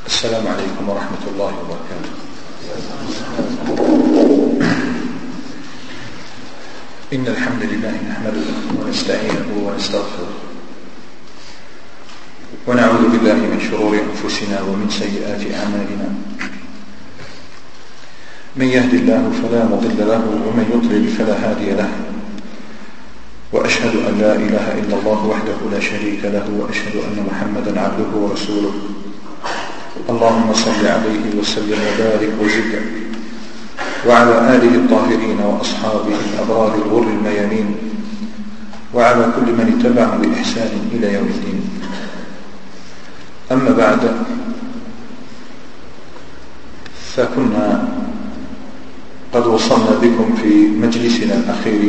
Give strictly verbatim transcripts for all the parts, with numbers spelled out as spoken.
السلام عليكم ورحمة الله وبركاته. إن الحمد لله نحمده ونستعينه ونستغفره ونعوذ بالله من شرور أنفسنا ومن سيئات أعمالنا. من يهد الله فلا مضل له ومن يضلل فلا هادي له، وأشهد أن لا إله إلا الله وحده لا شريك له، وأشهد أن محمدا عبده ورسوله. اللهم صل عليه وسلم وبارك وزد وعلى آله الطاهرين وأصحابه الأبرار الغر الميامين، وعلى كل من اتبعهم بإحسان إلى يوم الدين. أما بعد، فكنا قد وصلنا بكم في مجلسنا الأخير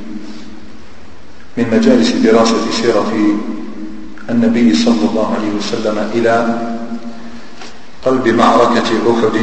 من مجالس دراسة سيرة النبي صلى الله عليه وسلم إلى قلب معركة أحد،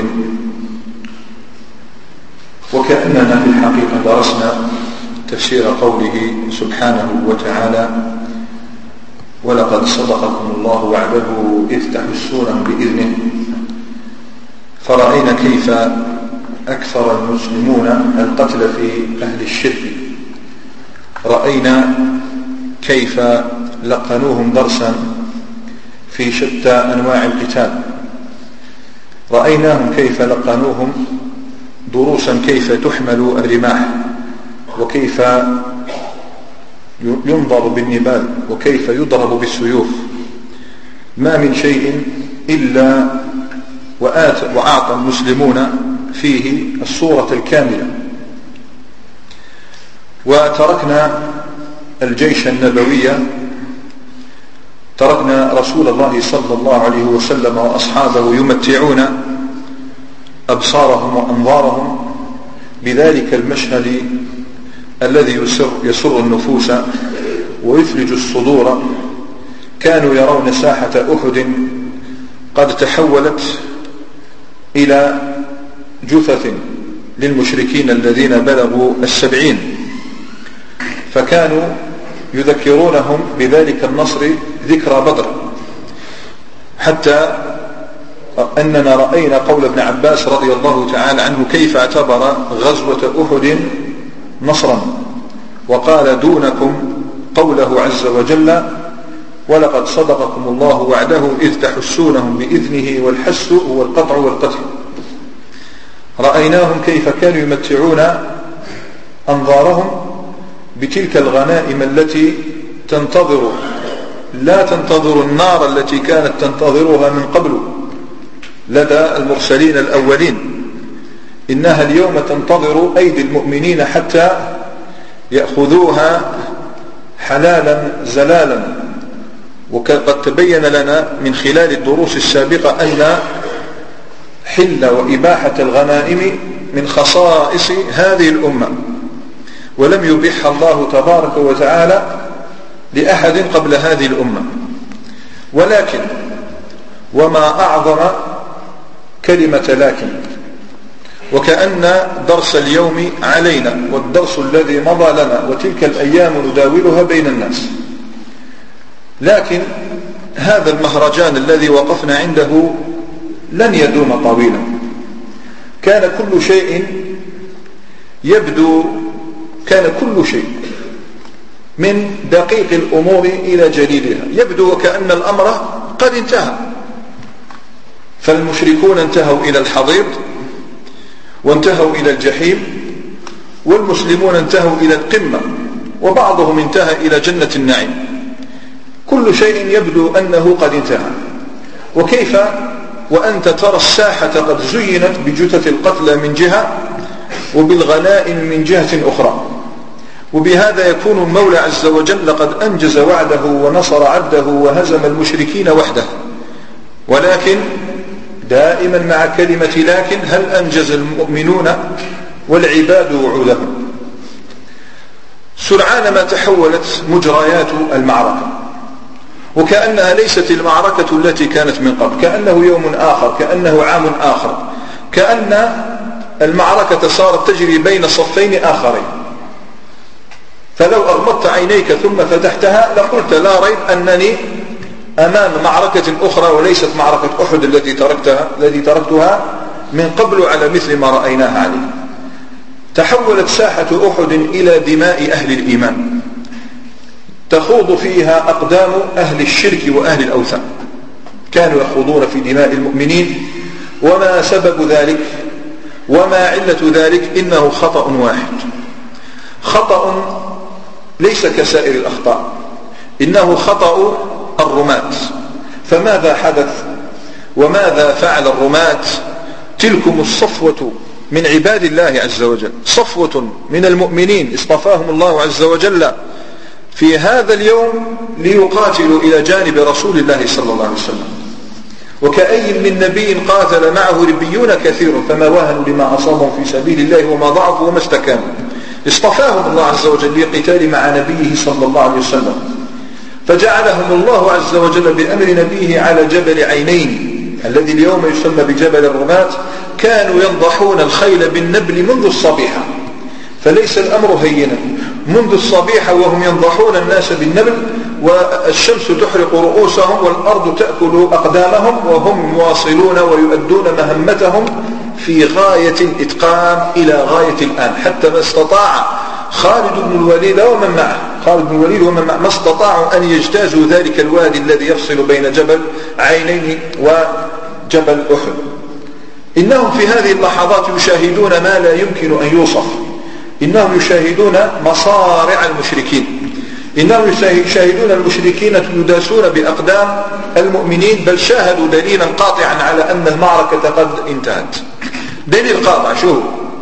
وكأننا في الحقيقة درسنا تفسير قوله سبحانه وتعالى: ولقد صدقكم الله وعده إذ تحسونهم بإذنه، فرأينا كيف أكثر المسلمون القتل في أهل الشرك، رأينا كيف لقنوهم درسا في شتى أنواع القتال، رأيناهم كيف لقنوهم دروسا كيف تحمل الرماح، وكيف ينضر بالنبال، وكيف يضرب بالسيوف. ما من شيء إلا وأعطى المسلمون فيه الصورة الكاملة. وتركنا الجيش النبوي، تركنا رسول الله صلى الله عليه وسلم وأصحابه يمتعون أبصارهم وأنظارهم بذلك المشهد الذي يسر, يسر النفوس ويثلج الصدور. كانوا يرون ساحة أحد قد تحولت إلى جثث للمشركين الذين بلغوا السبعين، فكانوا يذكرونهم بذلك النصر ذكرى بدر، حتى أننا رأينا قول ابن عباس رضي الله تعالى عنه كيف اعتبر غزوة أحد نصرا، وقال دونكم قوله عز وجل: ولقد صدقكم الله وعده إذ تحسونهم بإذنه، والحس هو القطع والقتل. رأيناهم كيف كانوا يمتعون أنظارهم بتلك الغنائم التي تنتظر، لا تنتظر النار التي كانت تنتظرها من قبل لدى المرسلين الأولين، إنها اليوم تنتظر أيدي المؤمنين حتى يأخذوها حلالا زلالا. وقد تبين لنا من خلال الدروس السابقة أن حل وإباحة الغنائم من خصائص هذه الأمة، ولم يبيحها الله تبارك وتعالى لأحد قبل هذه الأمة. ولكن وما أعظم كلمة لكن، وكأن درس اليوم علينا والدرس الذي مضى لنا وتلك الأيام نداولها بين الناس. لكن هذا المهرجان الذي وقفنا عنده لن يدوم طويلا. كان كل شيء يبدو كان كل شيء من دقيق الأمور إلى جليلها يبدو وكأن الأمر قد انتهى. فالمشركون انتهوا إلى الحضيض وانتهوا إلى الجحيم، والمسلمون انتهوا إلى القمة، وبعضهم انتهى إلى جنة النعيم. كل شيء يبدو أنه قد انتهى. وكيف وأنت ترى الساحة قد زينت بجثث القتلى من جهة وبالغنائم من جهة أخرى. وبهذا يكون المولى عز وجل قد أنجز وعده ونصر عبده وهزم المشركين وحده. ولكن دائما مع كلمة لكن، هل أنجز المؤمنون والعباد وعودهم؟ سرعان ما تحولت مجريات المعركة، وكأنها ليست المعركة التي كانت من قبل، كأنه يوم آخر، كأنه عام آخر، كأن المعركة صارت تجري بين صفين آخرين. فلو أغمضت عينيك ثم فتحتها لقلت لا ريب أنني أمام معركة أخرى وليست معركة أحد التي تركتها التي تركتها من قبل على مثل ما رأيناها عليه. تحولت ساحة أحد إلى دماء أهل الإيمان تخوض فيها أقدام أهل الشرك وأهل الأوثان، كانوا يخوضون في دماء المؤمنين. وما سبب ذلك وما علة ذلك؟ إنه خطأ واحد، خطأ ليس كسائر الأخطاء، إنه خطأ الرماة. فماذا حدث وماذا فعل الرماة؟ تلكم الصفوة من عباد الله عز وجل، صفوة من المؤمنين اصطفاهم الله عز وجل في هذا اليوم ليقاتلوا إلى جانب رسول الله صلى الله عليه وسلم. وكأي من نبي قاتل معه ربيون كثير فما وهنوا لما أصابهم في سبيل الله وما ضعفوا وما استكانوا. اصطفاهم الله عز وجل للقتال مع نبيه صلى الله عليه وسلم، فجعلهم الله عز وجل بأمر نبيه على جبل عينين الذي اليوم يسمى بجبل الرماة. كانوا ينضحون الخيل بالنبل منذ الصبيحة، فليس الأمر هينا، منذ الصبيحة وهم ينضحون الناس بالنبل، والشمس تحرق رؤوسهم والأرض تأكل أقدامهم، وهم مواصلون ويؤدون مهمتهم في غاية الإتقان إلى غاية الآن، حتى ما استطاع خالد بن الوليد ومن معه خالد بن الوليد ومن معه ما استطاعوا أن يجتازوا ذلك الوادي الذي يفصل بين جبل عينين وجبل أحد. إنهم في هذه اللحظات يشاهدون ما لا يمكن أن يوصف، إنهم يشاهدون مصارع المشركين، إنهم يشاهدون المشركين يداسون بأقدام المؤمنين، بل شاهدوا دليلا قاطعا على أن المعركة قد انتهت. دليل قاطع شو؟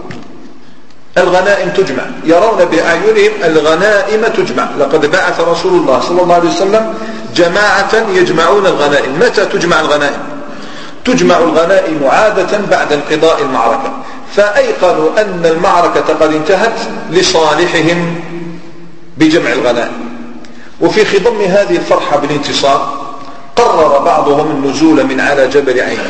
الغنائم تجمع، يرون بأعينهم الغنائم تجمع. لقد بعث رسول الله صلى الله عليه وسلم جماعة يجمعون الغنائم. متى تجمع الغنائم؟ تجمع الغنائم عادة بعد انقضاء المعركة، فأيقنوا أن المعركة قد انتهت لصالحهم بجمع الغنائم. وفي خضم هذه الفرحة بالانتصار قرر بعضهم النزول من على جبل عين،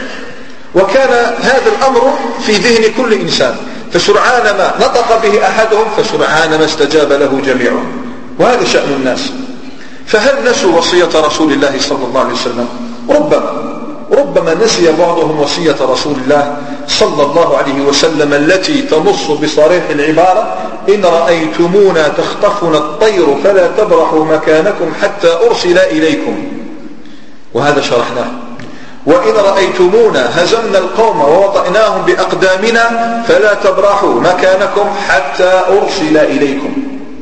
وكان هذا الأمر في ذهن كل إنسان، فسرعان ما نطق به أحدهم فسرعان ما استجاب له جميعهم، وهذا شأن الناس. فهل نسوا وصية رسول الله صلى الله عليه وسلم؟ ربما ربما نسي بعضهم وصية رسول الله صلى الله عليه وسلم التي تنص بصريح العبارة: إن رأيتمونا تخطفنا الطير فلا تبرحوا مكانكم حتى أرسل إليكم، وهذا شرحناه. وإن رأيتمونا هزمنا القوم ووطئناهم بأقدامنا فلا تبرحوا مكانكم حتى أرسل إليكم.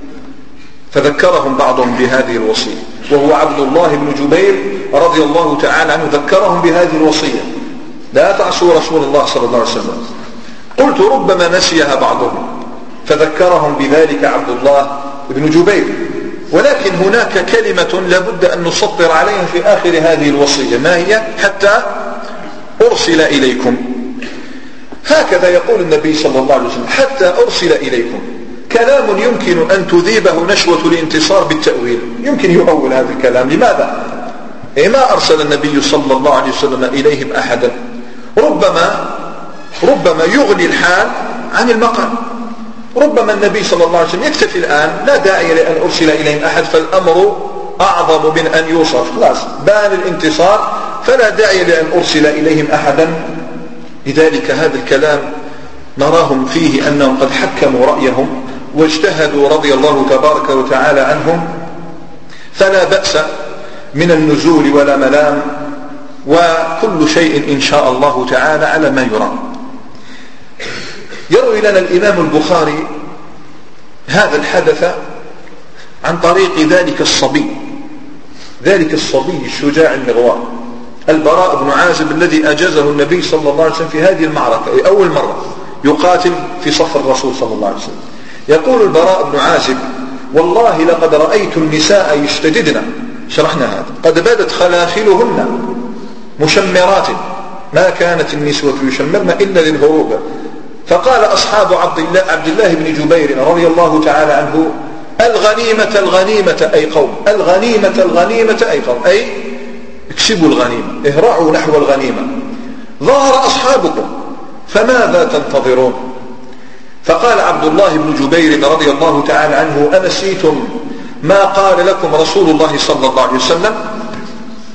فذكرهم بعضهم بهذه الوصية، وهو عبد الله بن جبير رضي الله تعالى عنه ذكرهم بهذه الوصية: لا تعصوا رسول الله صلى الله عليه وسلم. قلت ربما نسيها بعضهم فذكرهم بذلك عبد الله بن جبير، ولكن هناك كلمة لابد أن نسطر عليها في آخر هذه الوصية، ما هي؟ حتى أرسل إليكم. هكذا يقول النبي صلى الله عليه وسلم: حتى أرسل إليكم. كلام يمكن أن تذيبه نشوة الانتصار بالتأويل، يمكن يؤول هذا الكلام. لماذا؟ إيه ما أرسل النبي صلى الله عليه وسلم إليهم أحدا. ربما ربما يغني الحال عن المقام، ربما النبي صلى الله عليه وسلم يكتفي الآن، لا داعي لأن أرسل إليهم أحد، فالأمر أعظم من أن يوصف، خلاص بان الانتصار فلا داعي لأن أرسل إليهم أحدا. لذلك هذا الكلام نراهم فيه أنهم قد حكموا رأيهم واجتهدوا رضي الله تبارك وتعالى عنهم، فلا بأس من النزول ولا ملام، وكل شيء إن شاء الله تعالى على ما يرام. يروي لنا الإمام البخاري هذا الحدث عن طريق ذلك الصبي ذلك الصبي الشجاع المغوار البراء بن عازب، الذي أجازه النبي صلى الله عليه وسلم في هذه المعركة، أول مرة يقاتل في صف الرسول صلى الله عليه وسلم. يقول البراء بن عازب: والله لقد رأيت النساء يشتددن، شرحنا هذا، قد بدت خلاخلهن مشمرات، ما كانت النسوة يشمرن إلا للهروب. فقال أصحاب عبد الله, عبد الله بن جبير رضي الله تعالى عنه: الغنيمة الغنيمة أي قوم، الغنيمة الغنيمة أي قوم، أي اكسبوا الغنيمة، اهرعوا نحو الغنيمة، ظهر أصحابكم فماذا تنتظرون؟ فقال عبد الله بن جبير رضي الله تعالى عنه: أنسيتم ما قال لكم رسول الله صلى الله عليه وسلم؟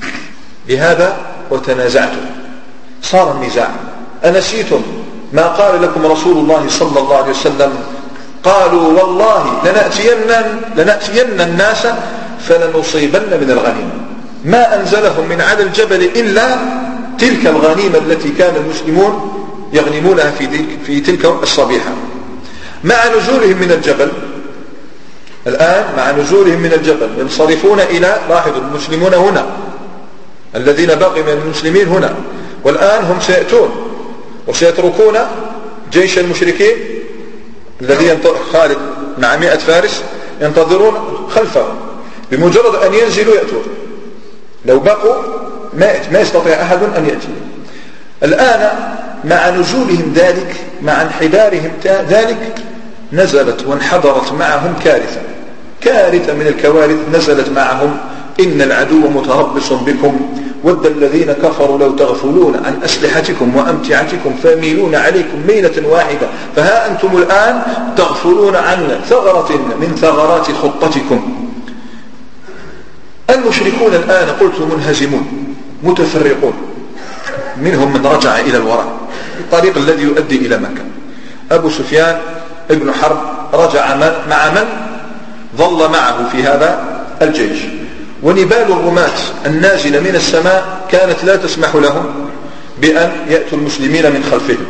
لهذا وتنازعتم، صار النزاع. أنسيتم ما قال لكم رسول الله صلى الله عليه وسلم؟ قالوا والله لنأتين, لنأتين الناس فلنصيبن من الغنيمة. ما أنزلهم من على الجبل إلا تلك الغنيمة التي كان المسلمون يغنمونها في تلك الصبيحة. مع نزولهم من الجبل الآن، مع نزولهم من الجبل ينصرفون إلى، لاحظوا المسلمون هنا، الذين بقي من المسلمين هنا، والآن هم سيأتون وسيتركون جيش المشركين الذي خالد مع مئة فارس ينتظرون خلفهم. بمجرد أن ينزلوا يأتون، لو بقوا ما يستطيع أحد أن يأتي. الآن مع نزولهم ذلك، مع انحدارهم ذلك، نزلت وانحدرت معهم كارثة، كارثة من الكوارث نزلت معهم. إن العدو متربص بكم ود الذين كفروا لو تغفلون عن أسلحتكم وأمتعتكم فيميلون عليكم ميلة واحدة فها أنتم الآن تغفلون عن ثغرة من ثغرات خطتكم. المشركون الآن قلت منهزمون متفرقون، منهم من رجع إلى الوراء الطريق الذي يؤدي إلى مكة. أبو سفيان ابن حرب رجع مع من ظل معه في هذا الجيش، ونبال الرماة النازلة من السماء كانت لا تسمح لهم بأن يأتوا المسلمين من خلفهم،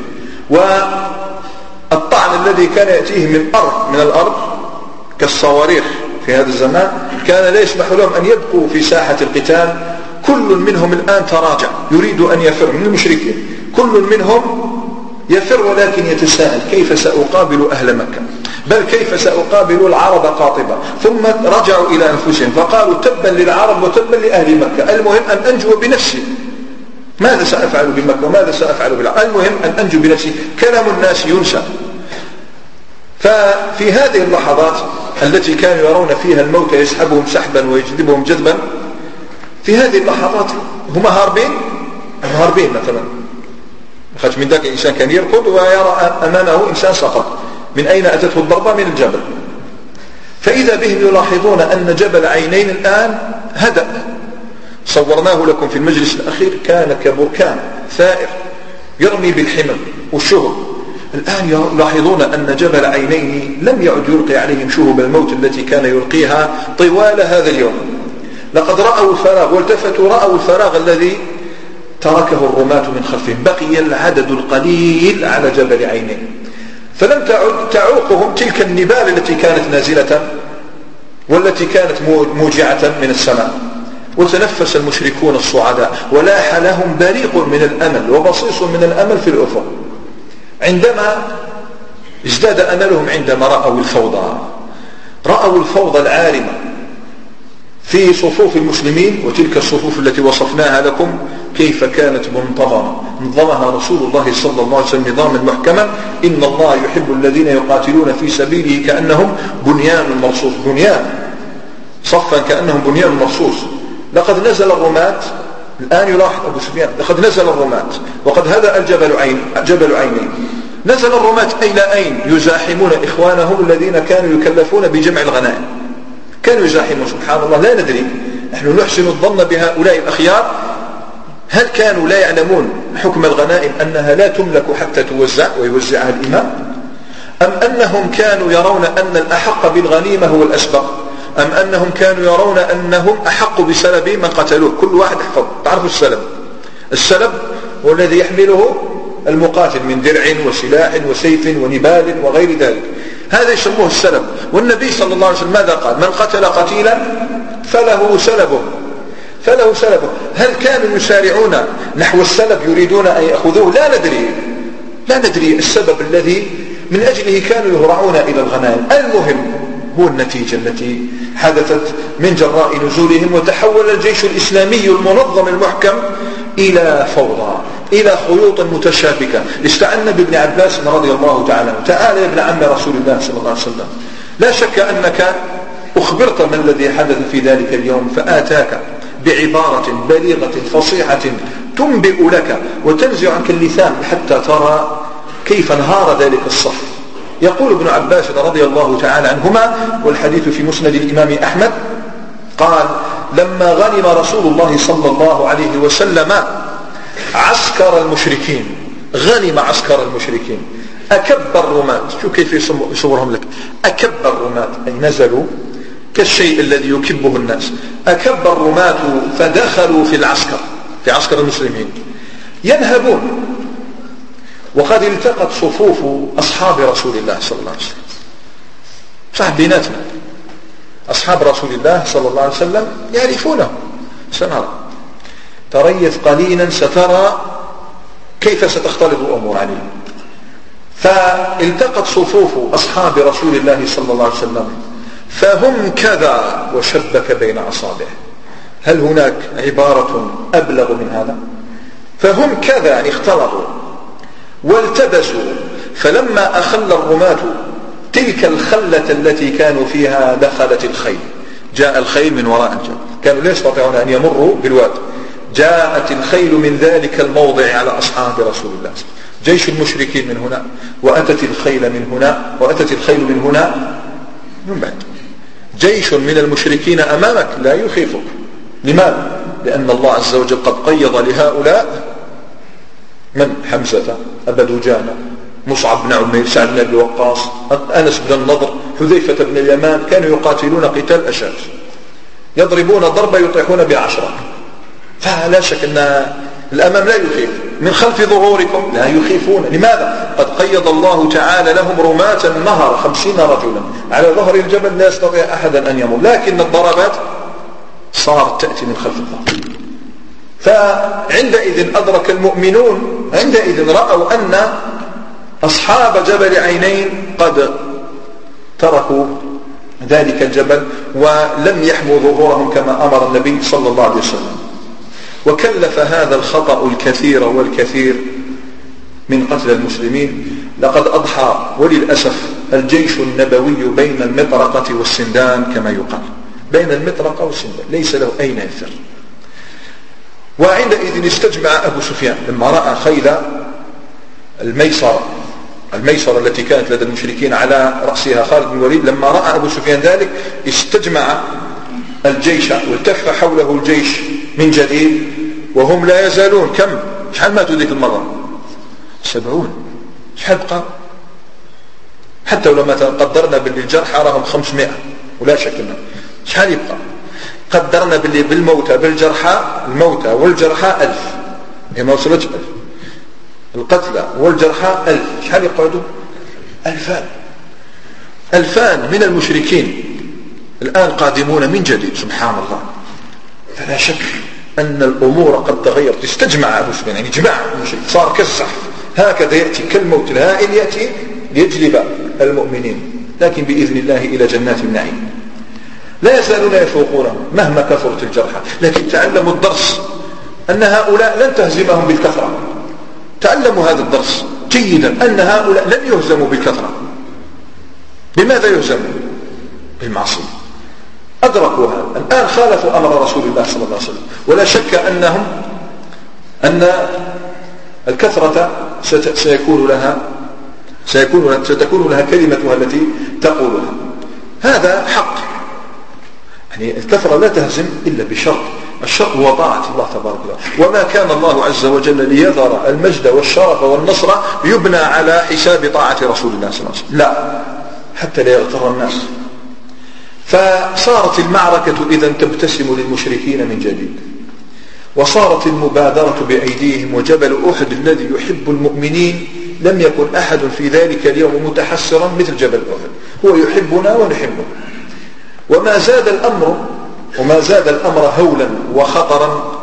والطعن الذي كان يأتيهم من أرض من الأرض كالصواريخ في هذا الزمان كان لا يسمح لهم أن يبقوا في ساحة القتال. كل منهم الآن تراجع يريد أن يفر من المشركين، كل منهم يفر ولكن يتساءل كيف سأقابل أهل مكة، بل كيف سأقابل العرب قاطبة. ثم رجعوا إلى أنفسهم فقالوا تبا للعرب وتبا لأهل مكة، المهم أن أنجو بنفسي، ماذا سأفعل بمكة وماذا سأفعل بالعرب، المهم أن أنجو بنفسي. كلام الناس ينسى. ففي هذه اللحظات التي كانوا يرون فيها الموت يسحبهم سحبا ويجذبهم جذبا، في هذه اللحظات هم هاربين هاربين مثلا، خاش من ذاك الإنسان كان يركض ويرى أمامه إنسان سقط، من أين أتته الضربة؟ من الجبل. فإذا بهم يلاحظون أن جبل عينين الآن هدأ، صورناه لكم في المجلس الأخير، كان كبركان ثائر يرمي بالحمم والشهب. الآن يلاحظون أن جبل عينين لم يعد يلقي عليهم شهب الموت التي كان يلقيها طوال هذا اليوم. لقد رأوا الفراغ والتفتوا، رأوا الفراغ الذي تركه الرماة من خلفهم، بقي العدد القليل على جبل عينين. فلم تعد تعوقهم تلك النبال التي كانت نازلة والتي كانت موجعة من السماء. وتنفس المشركون الصعداء ولاح لهم بريق من الأمل وبصيص من الأمل في الأفق. عندما ازداد أملهم عندما رأوا الفوضى، رأوا الفوضى العارمة في صفوف المسلمين، وتلك الصفوف التي وصفناها لكم كيف كانت منتظمة، نظمها رسول الله صلى الله عليه وسلم نظاما محكما. إن الله يحب الذين يقاتلون في سبيله كأنهم بنيان مرصوص، بنيان صفا كأنهم بنيان مرصوص. لقد نزل الرماة، الآن يلاحظ أبو سفيان، لقد نزل الرماة وقد هدأ الجبل عين جبل عينين. نزل الرماة إلى أين؟ يزاحمون إخوانهم الذين كانوا يكلفون بجمع الغنائم، كانوا يزاحمون. سبحان الله، لا ندري، نحن نحسن الظن بهؤلاء الأخيار، هل كانوا لا يعلمون حكم الغنائم أنها لا تملك حتى توزع ويوزعها الإمام، أم أنهم كانوا يرون أن الأحق بالغنيمة هو الأسبق، أم أنهم كانوا يرون أنهم أحق بسلب من قتلوه؟ كل واحد احفظ، تعرفوا السلب، السلب هو الذي يحمله المقاتل من درع وسلاح وسيف ونبال وغير ذلك، هذا يسموه السلب. والنبي صلى الله عليه وسلم ماذا قال؟ من قتل قتيلا فله سلبه، فله سلبه. هل كانوا يسارعون نحو السلب يريدون أن يأخذوه؟ لا ندري، لا ندري السبب الذي من أجله كانوا يهرعون إلى الغنائم. المهم هو النتيجة التي حدثت من جراء نزولهم، وتحول الجيش الإسلامي المنظم المحكم إلى فوضى، إلى خيوط متشابكة. استعنا بابن عباس رضي الله تعالى عنه، تعالى يا ابن عم رسول الله صلى الله عليه وسلم، لا شك أنك أخبرت ما الذي حدث في ذلك اليوم، فآتاك بعبارة بليغة فصيحة تنبئ لك وتنزع عنك اللسان حتى ترى كيف انهار ذلك الصف. يقول ابن عباس رضي الله تعالى عنهما، والحديث في مسند الإمام أحمد، قال لما غنم رسول الله صلى الله عليه وسلم عسكر المشركين، غنم عسكر المشركين، أكب الرماة، شو كيف يصورهم لك، أكب الرماة أي نزلوا كالشيء الذي يكبه الناس، أكب الرماة فدخلوا في العسكر، في عسكر المسلمين ينهبون، وقد التقت صفوف أصحاب رسول الله صلى الله عليه وسلم. صح بيناتنا أصحاب رسول الله صلى الله عليه وسلم يعرفونه، سنرى تريث قليلا سترى كيف ستختلط الأمور عليهم. فالتقت صفوف أصحاب رسول الله صلى الله عليه وسلم فهم كذا وشبك بين أصابعه. هل هناك عبارة أبلغ من هذا؟ فهم كذا يعني اختلطوا والتبسوا، فلما أخل الرماة تلك الخلة التي كانوا فيها دخلت الخيل، جاء الخيل من وراء الجبل، كانوا لا يستطيعون أن يمروا بالواد، جاءت الخيل من ذلك الموضع على أصحاب رسول الله، جيش المشركين من هنا، وأتت الخيل من هنا، وأتت الخيل من هنا من بعد. جيش من المشركين أمامك لا يخيفك. لماذا؟ لأن الله عز وجل قد قيض لهؤلاء من؟ حمزة، أبا دجانة، مصعب بن عمير، سعد بن أبي وقاص، أنس بن النضر، حذيفة بن اليمان، كانوا يقاتلون قتال أشاج، يضربون ضربة يطيحون بعشرة. فلا شك أن الأمام لا يخيف، من خلف ظهوركم لا يخيفون. لماذا؟ قد قيض الله تعالى لهم رماة مهر خمسين رجلا على ظهر الجبل، لا يستطيع أحدا أن يمر، لكن الضربات صارت تأتي من خلف الظهر. فعندئذ أدرك المؤمنون، عندئذ رأوا أن أصحاب جبل عينين قد تركوا ذلك الجبل ولم يحموا ظهورهم كما أمر النبي صلى الله عليه وسلم. وكلف هذا الخطأ الكثير والكثير من قتل المسلمين. لقد أضحى وللأسف الجيش النبوي بين المطرقة والسندان كما يقال، بين المطرقة والسندان، ليس له أين يفر. وعندئذ استجمع أبو سفيان لما رأى خيل الميسرة، الميسرة التي كانت لدى المشركين على رأسها خالد بن الوليد، لما رأى أبو سفيان ذلك استجمع الجيش والتف حوله الجيش من جديد، وهم لا يزالون. كم؟ شحال ماتوا ذيك المرة؟ سبعون. شحال بقى؟ حتى لما قدرنا باللي الجرحى راهم خمسمائة، ولا شك انه شحال يبقى؟ قدرنا باللي بالموتى بالجرحى، الموتى والجرحى ألف، هي ما وصلتش ألف، القتلى والجرحى ألف، شحال يقعدوا؟ ألفان. ألفان من المشركين الآن قادمون من جديد، سبحان الله. فلا شك أن الأمور قد تغيرت. استجمع أبو سفيان، يعني جماعة المشرك، صار كالزحف، هكذا يأتي كالموت الهائل، يأتي ليجلب المؤمنين، لكن بإذن الله إلى جنات النعيم. لا يزالون يفوقونهم مهما كثرت الجرحى، لكن تعلموا الدرس أن هؤلاء لن تهزمهم بالكثرة. تعلموا هذا الدرس جيدا، أن هؤلاء لن يهزموا بالكثرة. بماذا يهزموا؟ بالمعصية. أدركوا هذا. الآن خالفوا أمر رسول الله صلى الله عليه وسلم، ولا شك أنهم أن الكثرة سيكون لها سيكون ستكون لها كلمتها التي تقولها. هذا حق، يعني الكثرة لا تهزم إلا بشرط، الشرط هو طاعة الله تبارك وتعالى. وما كان الله عز وجل ليذر المجد والشرف والنصر يبنى على حساب طاعة رسول الله صلى الله عليه وسلم، لا، حتى لا يغتر الناس. فصارت المعركة إذن تبتسم للمشركين من جديد، وصارت المبادرة بأيديهم. وجبل أحد الذي يحب المؤمنين لم يكن أحد في ذلك اليوم متحسرا مثل جبل أحد، هو يحبنا ونحبه. وما زاد الأمر وما زاد الأمر هولا وخطرا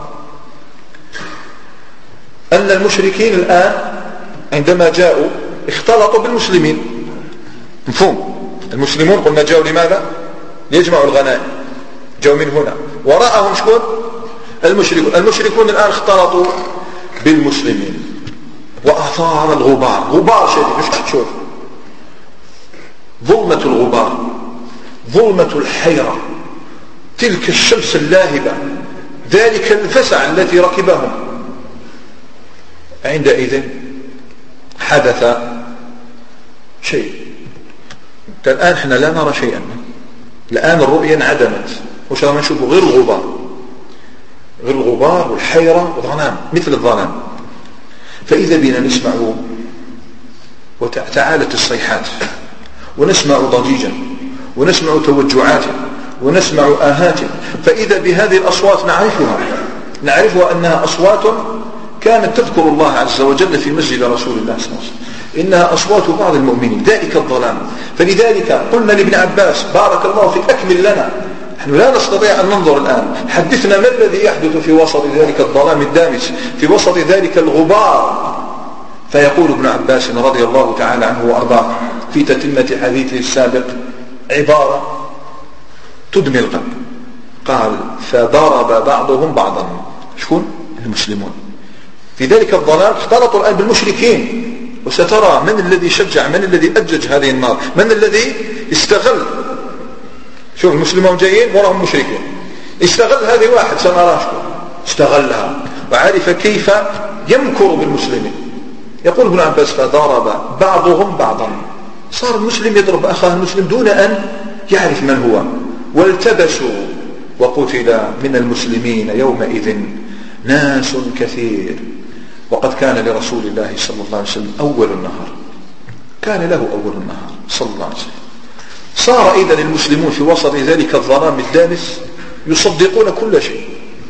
أن المشركين الآن عندما جاءوا اختلطوا بالمسلمين. مفهوم؟ المسلمون قلنا جاءوا لماذا؟ ليجمعوا الغنائم، جاءوا من هنا، وراءهم شكون؟ المشركون. المشركون الآن اختلطوا بالمسلمين، وأثار الغبار، غبار شديد، مش تشوف، ظلمة الغبار، ظلمة الحيرة، تلك الشمس اللاهبة، ذلك الفزع الذي ركبهم. عندئذ حدث شيء. الآن احنا لا نرى شيئا، الآن الرؤية انعدمت، وش راح نشوفه؟ غير الغبار، غير الغبار والحيرة والظلام مثل الظلام. فإذا بنا نسمع وتعالت الصيحات ونسمع ضجيجا ونسمع توجعات ونسمع آهات، فإذا بهذه الأصوات نعرفها نعرفها أنها أصوات كانت تذكر الله عز وجل في مسجد رسول الله صلى الله عليه وسلم، إنها أصوات بعض المؤمنين ذلك الظلام. فلذلك قلنا لابن عباس بارك الله فيك أكمل لنا، نحن لا نستطيع أن ننظر الآن، حدثنا ما الذي يحدث في وسط ذلك الظلام الدامس، في وسط ذلك الغبار. فيقول ابن عباس رضي الله تعالى عنه وأرضاه في تتمة حديثه السابق عبارة تدمي القلب، قال فضرب بعضهم بعضا. شكون؟ المسلمون. في ذلك الظلام اختلطوا الآن بالمشركين، وسترى من الذي شجع، من الذي أجج هذه النار، من الذي استغل. شوف المسلمون جايين وراهم مشركين، استغل هذه واحد سنرى استغلها وعرف كيف يمكر بالمسلمين. يقول ابن عباس فضرب بعضهم بعضا، صار المسلم يضرب أخاه المسلم دون أن يعرف من هو، والتبسوا وقتل من المسلمين يومئذ ناس كثير. وقد كان لرسول الله صلى الله عليه وسلم أول النهار، كان له أول النهار صلى الله عليه وسلم. صار إذن المسلمون في وسط ذلك الظلام الدامس يصدقون كل شيء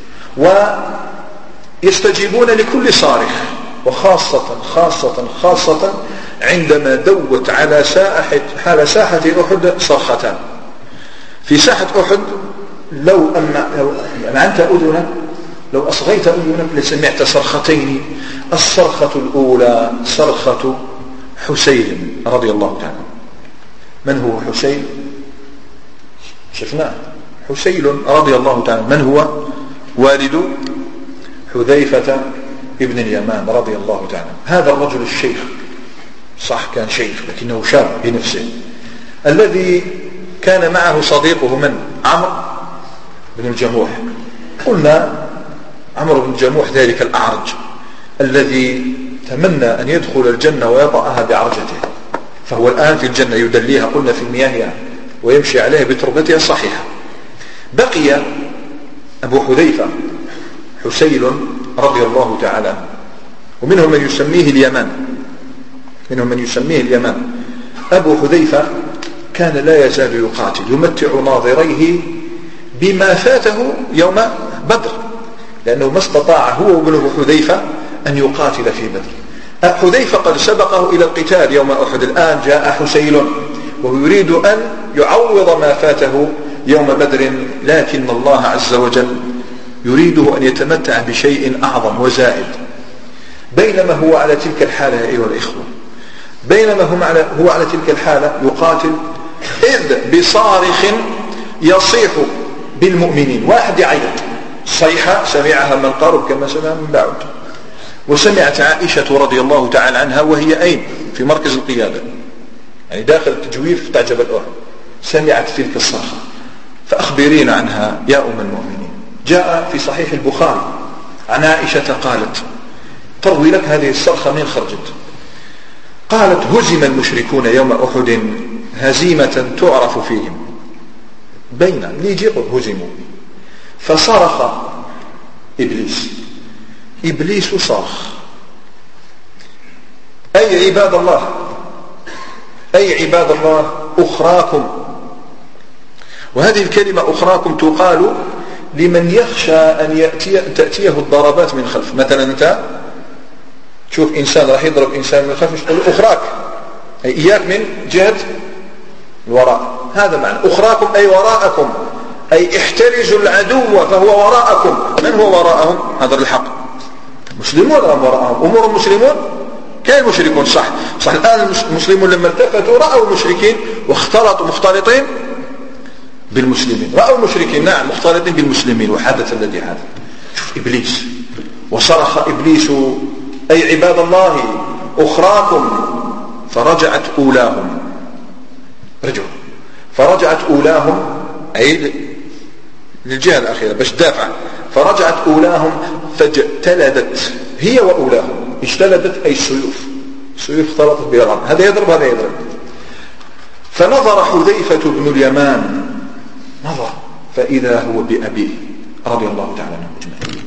ويستجيبون لكل صارخ، وخاصة خاصة خاصة عندما دوت على ساحة, على ساحة أحد صرختان. في ساحة أحد لو أنعمت أذنك، لو أصغيت أذنك لسمعت صرختين. الصرخة الأولى صرخة حسين رضي الله تعالى. من هو حسين؟ شفناه، حسين رضي الله تعالى. من هو؟ والد حذيفة ابن اليمان رضي الله تعالى. هذا الرجل الشيخ، صح كان شيخ لكنه شاب بنفسه، الذي كان معه صديقه من؟ عمرو بن الجموح. قلنا عمرو بن الجموح ذلك الأعرج الذي تمنى أن يدخل الجنة ويطأها بعرجته، فهو الآن في الجنة يدليها قلنا في المياه ويمشي عليها بتربتها الصحيحة. بقي أبو حذيفة حسين رضي الله تعالى عنه، ومنهم من يسميه اليمان، منهم من يسميه اليمان. أبو حذيفة كان لا يزال يقاتل، يمتع ناظريه بما فاته يوم بدر، لأنه ما استطاع هو وابنه حذيفة أن يقاتل في بدر. حذيفة قد سبقه إلى القتال يوم أحد، الآن جاء حسين وهو يريد أن يعوض ما فاته يوم بدر، لكن الله عز وجل يريده أن يتمتع بشيء أعظم وزائد. بينما هو على تلك الحالة يا أيها الإخوة، بينما هو على تلك الحالة يقاتل، إذ بصارخ يصيح بالمؤمنين، واحد يعيط صيحة سمعها من قرب كما سمعها من بعد. وسمعت عائشة رضي الله تعالى عنها وهي أين؟ في مركز القيادة، يعني داخل التجويف تاع جبل أحد، سمعت تلك الصرخة فأخبرينا عنها يا أم المؤمنين. جاء في صحيح البخاري عن عائشة قالت تروي لك هذه الصرخة من خرجت، قالت هزم المشركون يوم أحد هزيمة تعرف فيهم، بين اللي يجي هزموا. فصرخ إبليس، إبليس صرخ أي عباد الله، أي عباد الله أخراكم. وهذه الكلمة أخراكم تقال لمن يخشى أن يأتي تأتيه الضربات من خلف. مثلا أنت تشوف إنسان راح يضرب إنسان من خلف تقول أخراك، أي إياك من جهة الوراء. هذا معنى أخراكم أي وراءكم، أي احترزوا العدو فهو وراءكم. من هو وراءهم؟ هذا الحق، مسلمون أم وراءهم؟ أمور المسلمون كان المشركون، صح صح. الآن المسلمون لما التفتوا رأوا المشركين واختلطوا مختلطين بالمسلمين، رأوا المشركين نعم مختلطين بالمسلمين، وحدث الذي حدث. شوف إبليس، وصرخ إبليس أي عباد الله أخراكم، فرجعت أولاهم، رجعوا فرجعت أولاهم أي للجهة الأخيرة باش دافع، فرجعت أولاهم فاجتلدت هي وأولاهم. اجتلدت أي السيوف، السيوف اختلطت بالغم، هذا يضرب هذا يضرب. فنظر حذيفة بن اليمان، نظر فإذا هو بأبيه رضي الله تعالى عنه أجمعين.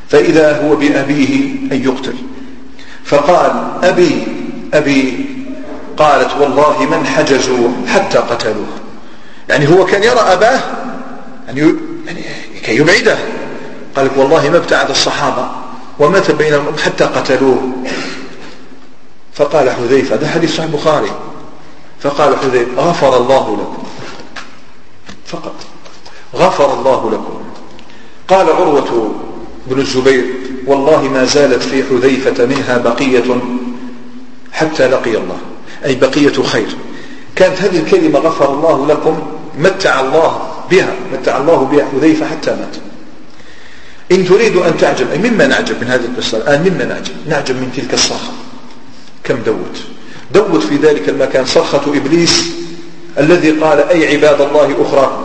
فإذا هو بأبيه أن يقتل، فقال أبي أبي، قالت والله من حجزوا حتى قتلوه. يعني هو كان يرى أباه يعني كي يبعده، قال والله ما ابتعد الصحابة ومات بينهم حتى قتلوه. فقال حذيفة، هذا حديث صحيح البخاري، فقال حذيفة غفر الله لكم، فقط غفر الله لكم. قال عروة بن الزبير والله ما زالت في حذيفة منها بقية حتى لقي الله، أي بقية خير. كانت هذه الكلمة غفر الله لكم متع الله بها متع الله بها حذيفة حتى مات. إن تريد أن تعجب، أي مما نعجب من هذه القصة الآن، مما نعجب نعجب من تلك الصرخة، كم دوت دوت في ذلك المكان، صرخة إبليس الذي قال أي عباد الله أخرى.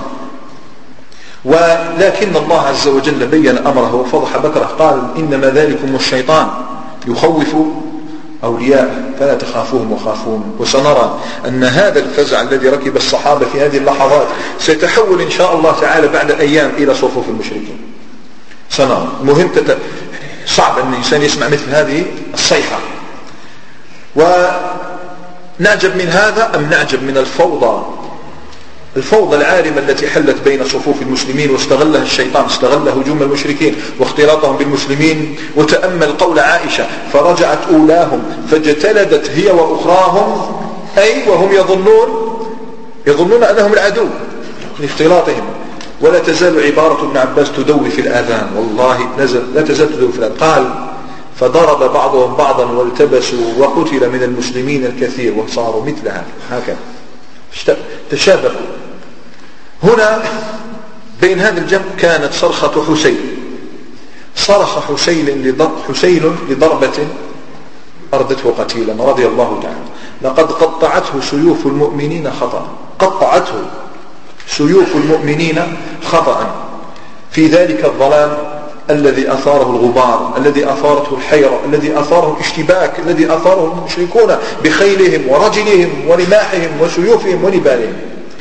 ولكن الله عز وجل بين أمره وفضح بكره، قال إنما ذلكم الشيطان يخوف أولياء فلا تخافوهم وخافون. وسنرى أن هذا الفزع الذي ركب الصحابة في هذه اللحظات سيتحول إن شاء الله تعالى بعد أيام إلى صفوف المشركين. سنرى مهم تت... صعب أن الإنسان يسمع مثل هذه الصيحة. ونعجب من هذا أم نعجب من الفوضى الفوضى العارمة التي حلت بين صفوف المسلمين واستغلها الشيطان، استغل هجوم المشركين واختلاطهم بالمسلمين. وتأمل قول عائشة فرجعت أولاهم فاجتلدت هي وأخراهم، أي وهم يظنون يظنون أنهم العدو لاختلاطهم. ولا تزال عبارة ابن عباس تدوي في الآذان، والله نزل لا تزال تدوي في الآذان. قال فضرب بعضهم بعضا والتبسوا وقتل من المسلمين الكثير وصاروا مثل هذا هكذا تشابهوا. هنا بين هذا الجمع كانت صرخة حسين، صرخ حسين لضرب حسين لضربة أردته قتيلا رضي الله تعالى. لقد قطعته سيوف المؤمنين خطأ، قطعته سيوف المؤمنين خطأ في ذلك الظلام الذي أثاره الغبار، الذي أثارته الحيرة، الذي أثاره الاشتباك، الذي أثاره المشركون بخيلهم ورجلهم ورماحهم وسيوفهم ونبالهم.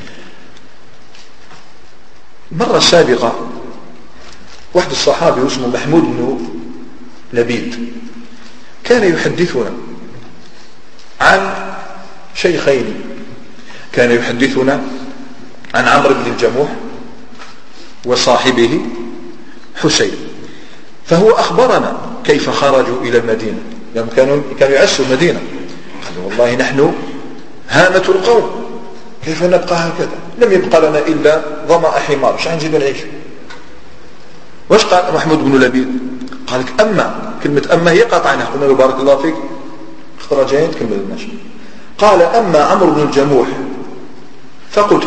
مرة سابقة واحد الصحابي اسمه محمود بن لبيد كان يحدثنا عن شيخين، كان يحدثنا عن عمرو بن الجموح وصاحبه حسين. فهو أخبرنا كيف خرجوا إلى المدينة، يعني كانوا كانوا يعسوا المدينة، قالوا والله نحن هامة القوم كيف نبقى هكذا، لم يبقى لنا إلا ظمأ حمار، مش هنجيب العيش. واش قال محمود بن لبيد؟ قال لك أما، كلمة أما هي قاطعنا. قلنا له بارك الله فيك اخترى جايين تكمل النشر. قال أما عمرو بن الجموح فقتل.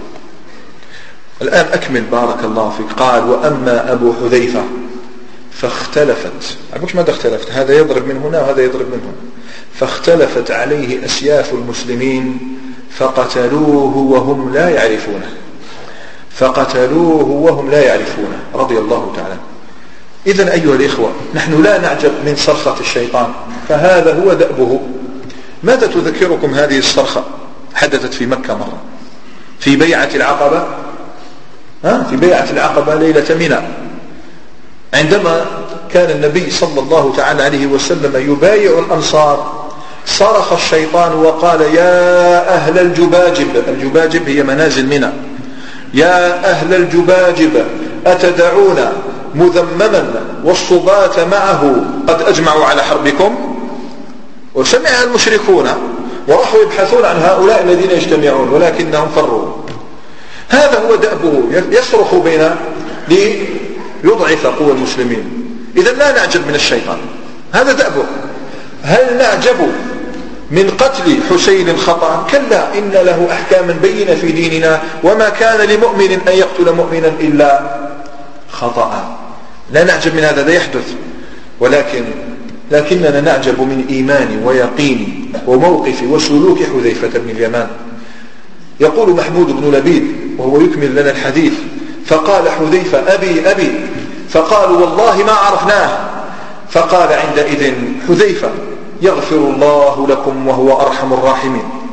الآن أكمل بارك الله فيك. قال وأما أبو حذيفة فاختلفت، أقولش ماذا اختلفت، هذا يضرب من هنا وهذا يضرب من هنا، فاختلفت عليه أسياف المسلمين فقتلوه وهم لا يعرفونه، فقتلوه وهم لا يعرفونه رضي الله تعالى. إذن أيها الإخوة نحن لا نعجب من صرخة الشيطان، فهذا هو دأبه. ماذا تذكركم هذه الصرخة؟ حدثت في مكة مرة في بيعة العقبة، ها في بيعة العقبة ليلة منى، عندما كان النبي صلى الله تعالى عليه وسلم يبايع الأنصار صرخ الشيطان وقال يا أهل الجباجب، الجباجب هي منازل منى، يا أهل الجباجب أتدعون مذمما والصبات معه قد أجمعوا على حربكم. وسمع المشركون وراحوا يبحثون عن هؤلاء الذين يجتمعون ولكنهم فروا. هذا هو دأبه، يصرخ بين ليضعف قوى المسلمين. إذا لا نعجب من الشيطان، هذا دأبه. هل نعجب من قتل حسين خطأ؟ كلا، إن له أحكاما بينة في ديننا، وما كان لمؤمن أن يقتل مؤمنا إلا خطأ. لا نعجب من هذا، لا يحدث، ولكن لكننا نعجب من إيمان ويقين وموقف وسلوك حذيفة بن اليمان. يقول محمود بن لبيد وهو يكمل لنا الحديث فقال حذيفة أبي أبي، فقالوا والله ما عرفناه. فقال عندئذ حذيفة يغفر الله لكم وهو أرحم الراحمين.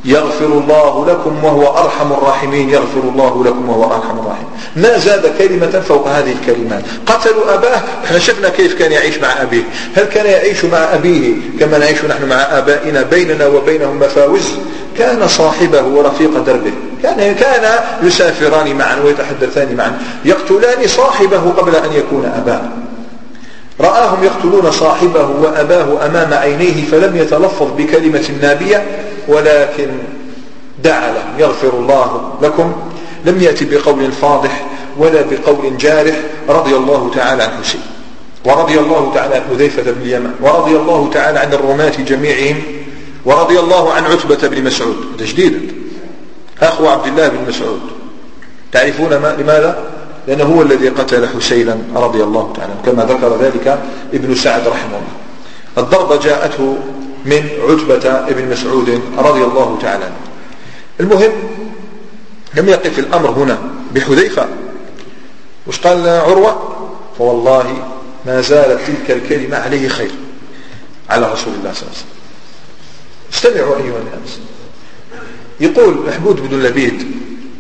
يغفر الله لكم وهو أرحم الراحمين، يغفر الله لكم وهو أرحم الراحمين. ما زاد كلمة فوق هذه الكلمات. قتلوا أباه، احنا شفنا كيف كان يعيش مع أبيه. هل كان يعيش مع أبيه كما نعيش نحن مع آبائنا بيننا وبينهم مفاوز؟ كان صاحبه ورفيق دربه، كان كان يسافران معا ويتحدثان معا، يقتلان صاحبه قبل أن يكون أباه. رآهم يقتلون صاحبه وأباه أمام عينيه فلم يتلفظ بكلمة نابية، ولكن دعا لهم يغفر الله لكم. لم يأتي بقول فاضح ولا بقول جارح. رضي الله تعالى عن حسين، ورضي الله تعالى عن حذيفة بن اليمان، ورضي الله تعالى عن الرماة جميعهم، ورضي الله عن عتبة بن مسعود تجديدا أخو عبد الله بن مسعود. تعرفون ما لماذا؟ لأنه هو الذي قتل حسينا رضي الله تعالى كما ذكر ذلك ابن سعد رحمه الله. الضربة جاءته من عتبة بن مسعود رضي الله تعالى عنه. المهم لم يقف الأمر هنا بحذيفة. وش قال عروة؟ فوالله ما زالت تلك الكلمة عليه خير على رسول الله صلى الله عليه وسلم. استمعوا أيها الناس. يقول محمود بن لبيد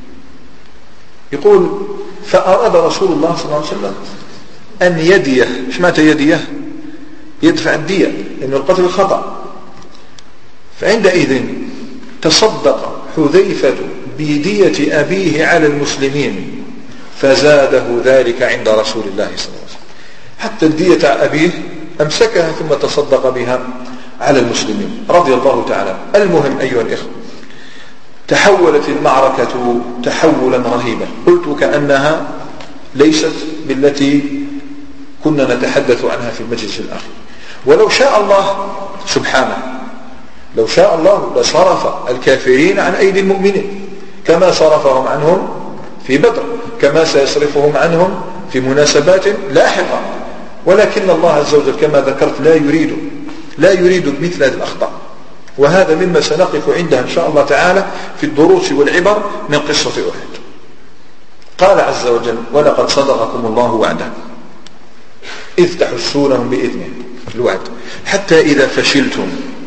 يقول فأراد رسول الله صلى الله عليه وسلم أن يديه. ايش معنى يديه؟ يدفع الدية لأنه القتل خطأ. فعندئذ تصدق حذيفة بدية أبيه على المسلمين فزاده ذلك عند رسول الله صلى الله عليه وسلم. حتى الدية أبيه أمسكها ثم تصدق بها على المسلمين رضي الله تعالى. المهم أيها الإخوة، تحولت المعركة تحولا رهيبا. قلت كأنها ليست بالتي كنا نتحدث عنها في المجلس الآخر. ولو شاء الله سبحانه، لو شاء الله لصرف الكافرين عن أيدي المؤمنين كما صرفهم عنهم في بدر، كما سيصرفهم عنهم في مناسبات لاحقة. ولكن الله عز وجل كما ذكرت لا يريد لا يريد مثل هذه الأخطاء. وهذا مما سنقف عندها إن شاء الله تعالى في الدروس والعبر من قصة أحد. قال عز وجل ولقد صدقكم الله وعده إذ تحسونهم بإذنه، الوعد، حتى إذا فشلتم.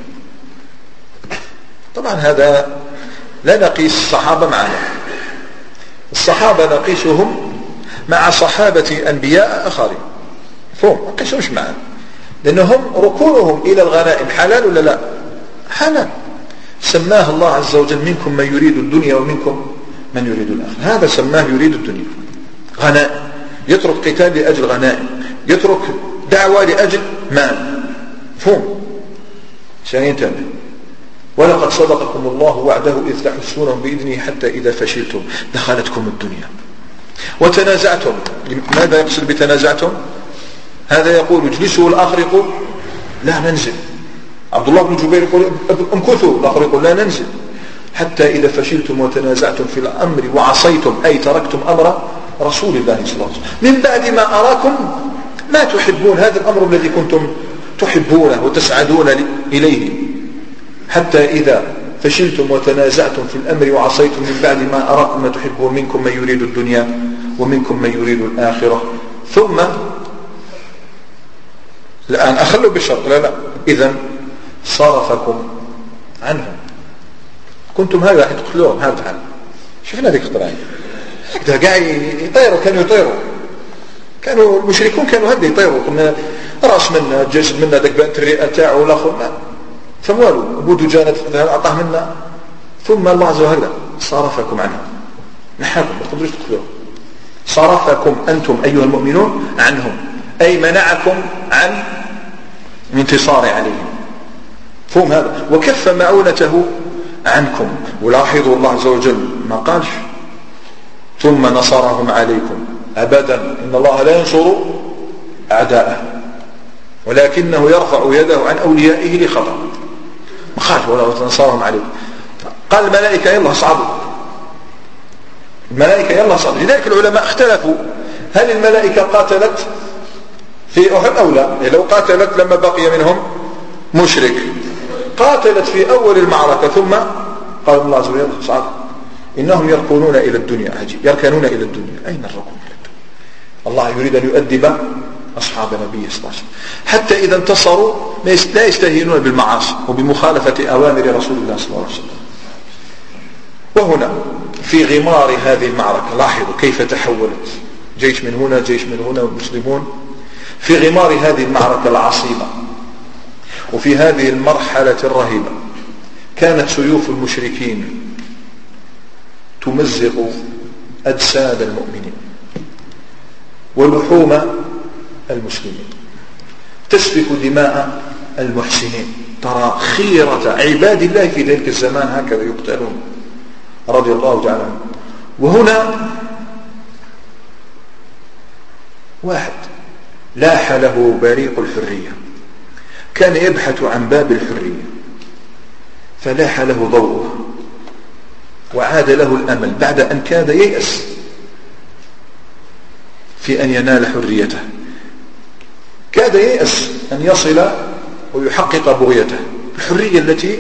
طبعا هذا لا نقيس الصحابة معنا، الصحابة نقيسهم مع صحابة أنبياء آخرين، فهم نقيسهمش معنا، لأنهم ركونهم إلى الغنائم حلال ولا لا؟ حلال. سماه الله عز وجل منكم من يريد الدنيا ومنكم من يريد الآخرة. هذا سماه يريد الدنيا غنائم، يترك قتال لأجل غنائم، يترك دعوة لأجل مال، فهم سينتبه. ولقد صدقكم الله وعده إذ تحسونهم بإذنه حتى إذا فشلتم دخلتكم الدنيا وتنازعتم. ماذا يقصد بتنازعتم؟ هذا يقول اجلسوا والآخر يقول لا ننزل. عبد الله بن جبير يقول امكثوا، الآخر يقول لا ننزل. حتى إذا فشلتم وتنازعتم في الأمر وعصيتم أي تركتم أمر رسول الله صلى الله عليه وسلم من بعد ما أراكم ما تحبون، هذا الأمر الذي كنتم تحبونه وتسعدون إليه. حتى إذا فشلتم وتنازعتم في الأمر وعصيتم من بعد ما أراكم ما تحبون منكم من يريد الدنيا ومنكم من يريد الآخرة ثم الآن أخلوا بالشرط لا لا إذن صرفكم عنهم. كنتم هذا واحد تقتلوهم هذا تعالى. شفنا ذيك الطريقة هكذا قاعد يطيروا، كانوا يطيروا، كانوا المشركون كانوا هكذا يطيروا، كنا رأس منا جسد منا دك بنت الرئة تاعه والآخر ما فموالوا أبو دجانة أعطاه منا. ثم الله عز وجل صرفكم عنهم، نحاكم ما تقدروش تقتلوهم. صرفكم أنتم أيها المؤمنون عنهم أي منعكم عن الانتصار عليهم، فهم هذا، وكف معونته عنكم. ولاحظوا الله عز وجل ما قالش ثم نصرهم عليكم أبدا، إن الله لا ينصر أعداءه ولكنه يرفع يده عن أوليائه لخطأ. ما قالش ولا نصرهم عليكم، قال الملائكة يلا اصعدوا، الملائكة يلا اصعدوا. لذلك العلماء اختلفوا هل الملائكة قاتلت في أحد أو لا. لو قاتلت لما بقي منهم مشرك، قاتلت في أول المعركة ثم قال الله عز وجل صعد إنهم يركنون إلى الدنيا. عجيب، يركنون إلى الدنيا، أين الركون إلى الدنيا؟ الله يريد أن يؤدب أصحاب نبيه صلى الله عليه وسلم حتى إذا انتصروا لا يستهينون بالمعاصي وبمخالفة أوامر رسول الله صلى الله عليه وسلم. وهنا في غمار هذه المعركة لاحظوا كيف تحولت، جيش من هنا جيش من هنا والمسلمون في غمار هذه المعركة العصيبة. وفي هذه المرحلة الرهيبة كانت سيوف المشركين تمزق أجساد المؤمنين ولحوم المسلمين، تسفك دماء المحسنين. ترى خيرة عباد الله في ذلك الزمان هكذا يقتلون رضي الله تعالى عنه. وهنا واحد لاح له بريق الحرية، كان يبحث عن باب الحرية فلاح له ضوءه وعاد له الأمل بعد أن كاد ييأس في أن ينال حريته، كاد ييأس أن يصل ويحقق بغيته، الحرية التي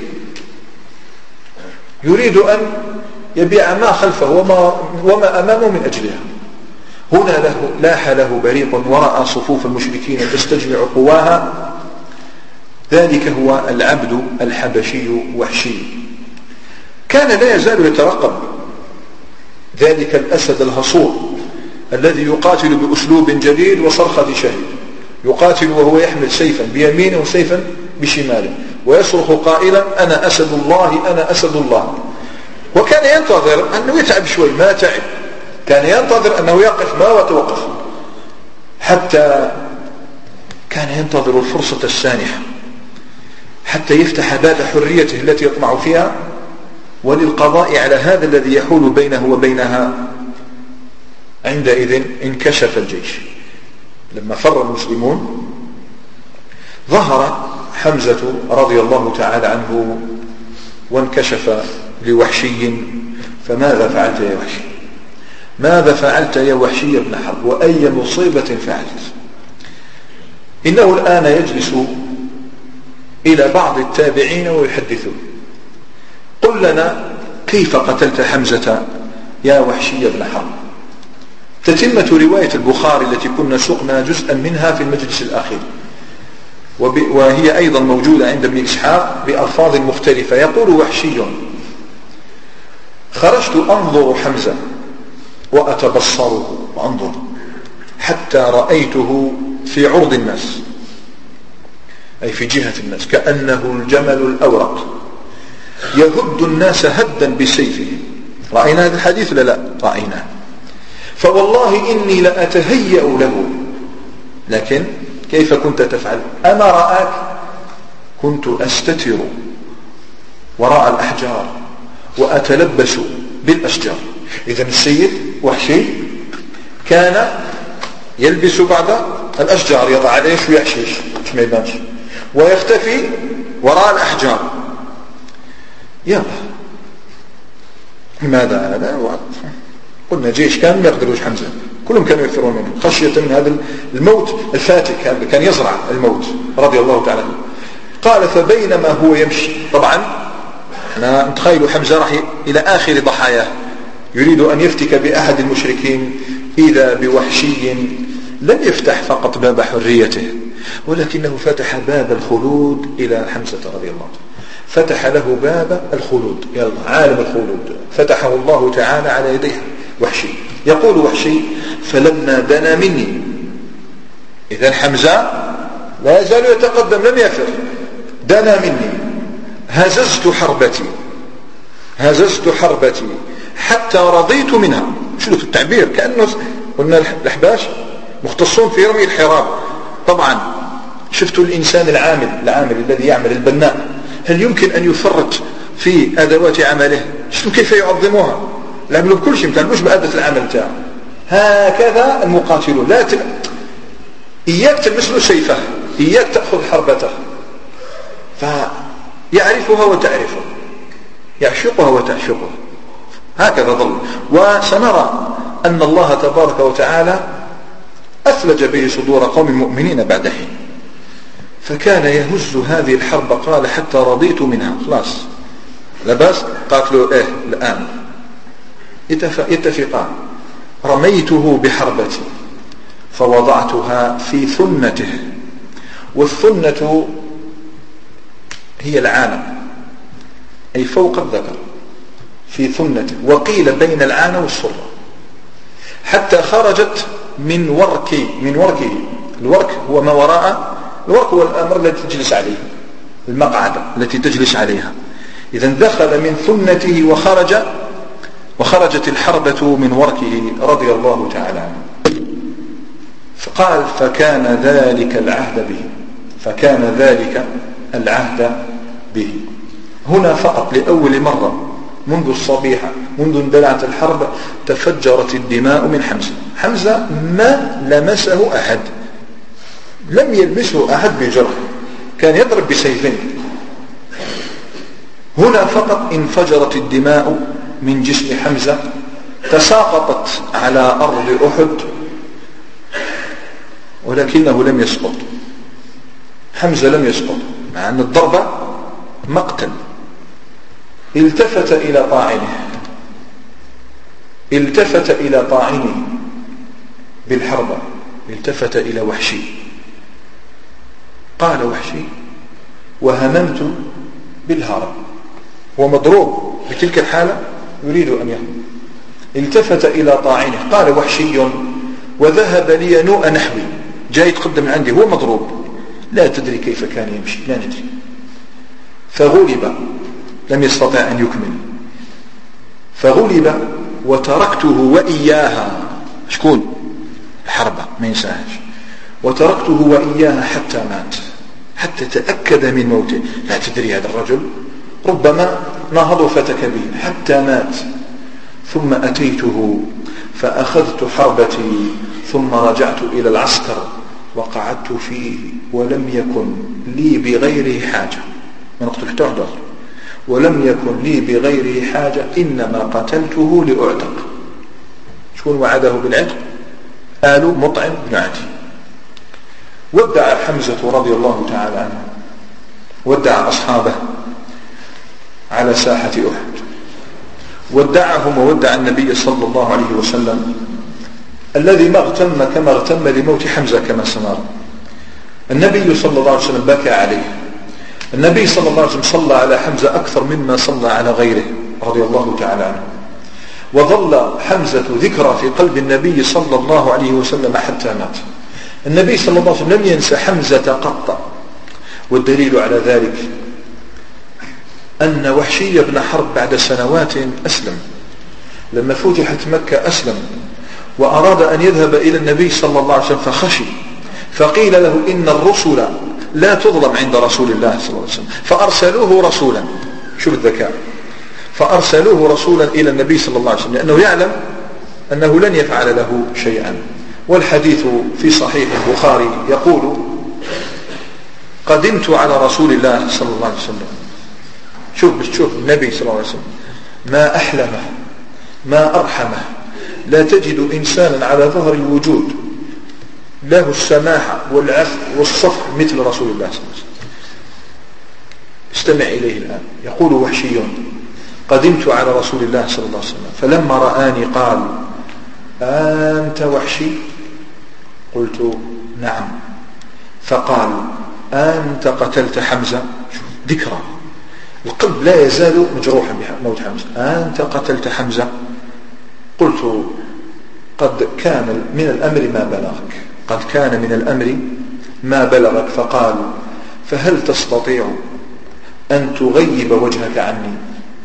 يريد أن يبيع ما خلفه وما, وما أمامه من أجلها. هنا له لاح له بريق ورأى صفوف المشركين تستجمع قواها. ذلك هو العبد الحبشي وحشي، كان لا يزال يترقب ذلك الأسد الهصور الذي يقاتل بأسلوب جديد وصرخة شهيد، يقاتل وهو يحمل سيفا بيمينه وسيفا بشماله ويصرخ قائلا أنا أسد الله أنا أسد الله. وكان ينتظر أنه يتعب شوي، ما تعب، كان ينتظر أنه يقف ما وتوقف، حتى كان ينتظر الفرصة السانحة حتى يفتح باب حريته التي يطمع فيها وللقضاء على هذا الذي يحول بينه وبينها. عندئذ انكشف الجيش لما فر المسلمون، ظهر حمزة رضي الله تعالى عنه وانكشف لوحشي. فماذا فعلت يا وحشي؟ ماذا فعلت يا وحشي بن حرب؟ وأي مصيبة فعلت؟ إنه الآن يجلس إلى بعض التابعين ويحدثون، قل لنا كيف قتلت حمزة يا وحشي بن حرب؟ تتمة رواية البخاري التي كنا سقنا جزءا منها في المجلس الأخير، وهي أيضا موجودة عند ابن إسحاق بألفاظ مختلفة. يقول وحشي خرجت أنظر حمزة وأتبصره وأنظر حتى رأيته في عرض الناس، أي في جهة الناس، كأنه الجمل الأورق يهد الناس هدا بسيفه. رأينا هذا الحديث لا لا رأيناه. فوالله إني لأتهيأ له، لكن كيف كنت تفعل؟ أما رآك كنت أستتر وراء الأحجار وأتلبس بالأشجار. إذن السيد وحشي كان يلبس بعد الأشجار، يضع عليه شو يحشيش مش ما يبانش، ويختفي وراء الأحجار. يلا لماذا هذا؟ قلنا جيش كان ما يقدروش حمزة، كلهم كانوا يكثرون منه خشية من هذا الموت الفاتك، كان يزرع الموت رضي الله تعالى عنه. قال فبينما هو يمشي، طبعا احنا نتخيل حمزة راح إلى آخر ضحاياه يريد أن يفتك بأحد المشركين، إذا بوحشي لم يفتح فقط باب حريته ولكنه فتح باب الخلود إلى حمزة رضي الله عنه، فتح له باب الخلود، يلا عالم الخلود فتحه الله تعالى على يديه وحشي. يقول وحشي فلما دنا مني، إذن حمزة لا يزال يتقدم لم يفر، دنا مني هززت حربتي هززت حربتي حتى رضيت منها. شوف التعبير، كأنه قلنا الأحباش مختصون في رمي الحراب. طبعا شفتوا الإنسان العامل العامل الذي يعمل البناء، هل يمكن أن يفرط في أدوات عمله؟ شوفوا كيف يعظموها، لعملوا بكل شيء، متعلموش بأدة العمل تاعه. هكذا المقاتلون، لا تل... إياك تلمس له سيفه، إياك تأخذ حربته، فيعرفها وتعرفه، يعشقها وتعشقها، هكذا ظل. وسنرى أن الله تبارك وتعالى أثلج به صدور قوم مؤمنين بعد حين. فكان يهز هذه الحرب، قال حتى رضيت منها، خلاص لباس. قاتلوا إيه الآن يتفقان. رميته بحربتي فوضعتها في ثنته، والثنة هي العانة أي فوق الذكر، في ثنته، وقيل بين العانة والسرة، حتى خرجت من ورك من وركه. الورك هو ما وراء الورك، هو الأمر الذي تجلس عليه، المقعدة التي تجلس عليها. إذن دخل من ثنته وخرج وخرجت الحربة من وركه رضي الله تعالى عنه. فقال فكان ذلك العهد به فكان ذلك العهد به. هنا فقط لأول مرة منذ الصبيحة، منذ اندلعت الحرب، تفجرت الدماء من حمزة. حمزة ما لمسه أحد، لم يلمسه أحد بجرح، كان يضرب بسيفين. هنا فقط انفجرت الدماء من جسم حمزة، تساقطت على أرض أحد، ولكنه لم يسقط. حمزة لم يسقط، مع أن الضربة مقتل. التفت إلى طاعنه التفت إلى طاعنه بالحربة، التفت إلى وحشي. قال وحشي وهممت بالهرب. هو مضروب بتلك الحالة، يريد أن يهرب. التفت إلى طاعنه، قال وحشي وذهب لي نوء نحوي، جاي يتقدم عندي، هو مضروب، لا تدري كيف كان يمشي، لا ندري. فغلب، لم يستطع أن يكمل، فغلب وتركته وإياها. شكون؟ الحربة، ما ينساهش. وتركته وإياها حتى مات، حتى تأكد من موته. لا تدري هذا الرجل ربما نهض فتك به حتى مات. ثم أتيته فأخذت حربتي، ثم رجعت إلى العسكر وقعدت فيه، ولم يكن لي بغيره حاجة. ما نقتل حتى واحد آخر. ولم يكن لي بغيره حاجة، إنما قتلته لأعتق. شكون وعده بالعتق؟ آل مطعم بن عدي. ودع حمزة رضي الله تعالى عنه، ودع أصحابه على ساحة أحد، ودعهم وودع النبي صلى الله عليه وسلم، الذي ما اغتم كما اغتم لموت حمزة كما سنرى. النبي صلى الله عليه وسلم بكى عليه. النبي صلى الله عليه وسلم صلى على حمزة أكثر مما صلى على غيره رضي الله تعالى عنه. وظل حمزة ذكرى في قلب النبي صلى الله عليه وسلم حتى مات. النبي صلى الله عليه وسلم لم ينسى حمزة قط. والدليل على ذلك أن وحشي بن حرب بعد سنوات أسلم. لما فتحت مكة أسلم، وأراد أن يذهب إلى النبي صلى الله عليه وسلم فخشي، فقيل له إن الرسل لا تظلم عند رسول الله صلى الله عليه وسلم، فأرسلوه رسولا. شوف الذكاء، فأرسلوه رسولا إلى النبي صلى الله عليه وسلم، لأنه يعلم أنه لن يفعل له شيئا. والحديث في صحيح البخاري يقول قدمت على رسول الله صلى الله عليه وسلم. شوف شوف النبي صلى الله عليه وسلم، ما أحلمه ما أرحمه. لا تجد إنسانا على ظهر الوجود له السماحة والعفو والصفح مثل رسول الله صلى الله عليه وسلم. استمع إليه الآن. يقول وحشي قدمت على رسول الله صلى الله عليه وسلم، فلما رآني قال أنت وحشي؟ قلت نعم. فقال أنت قتلت حمزة؟ ذكرى، القلب لا يزال مجروحا بموت حمزة. أنت قتلت حمزة؟ قلت قد كان من الأمر ما بلغك قد كان من الأمر ما بلغك. فقال فهل تستطيع أن تغيب وجهك عني؟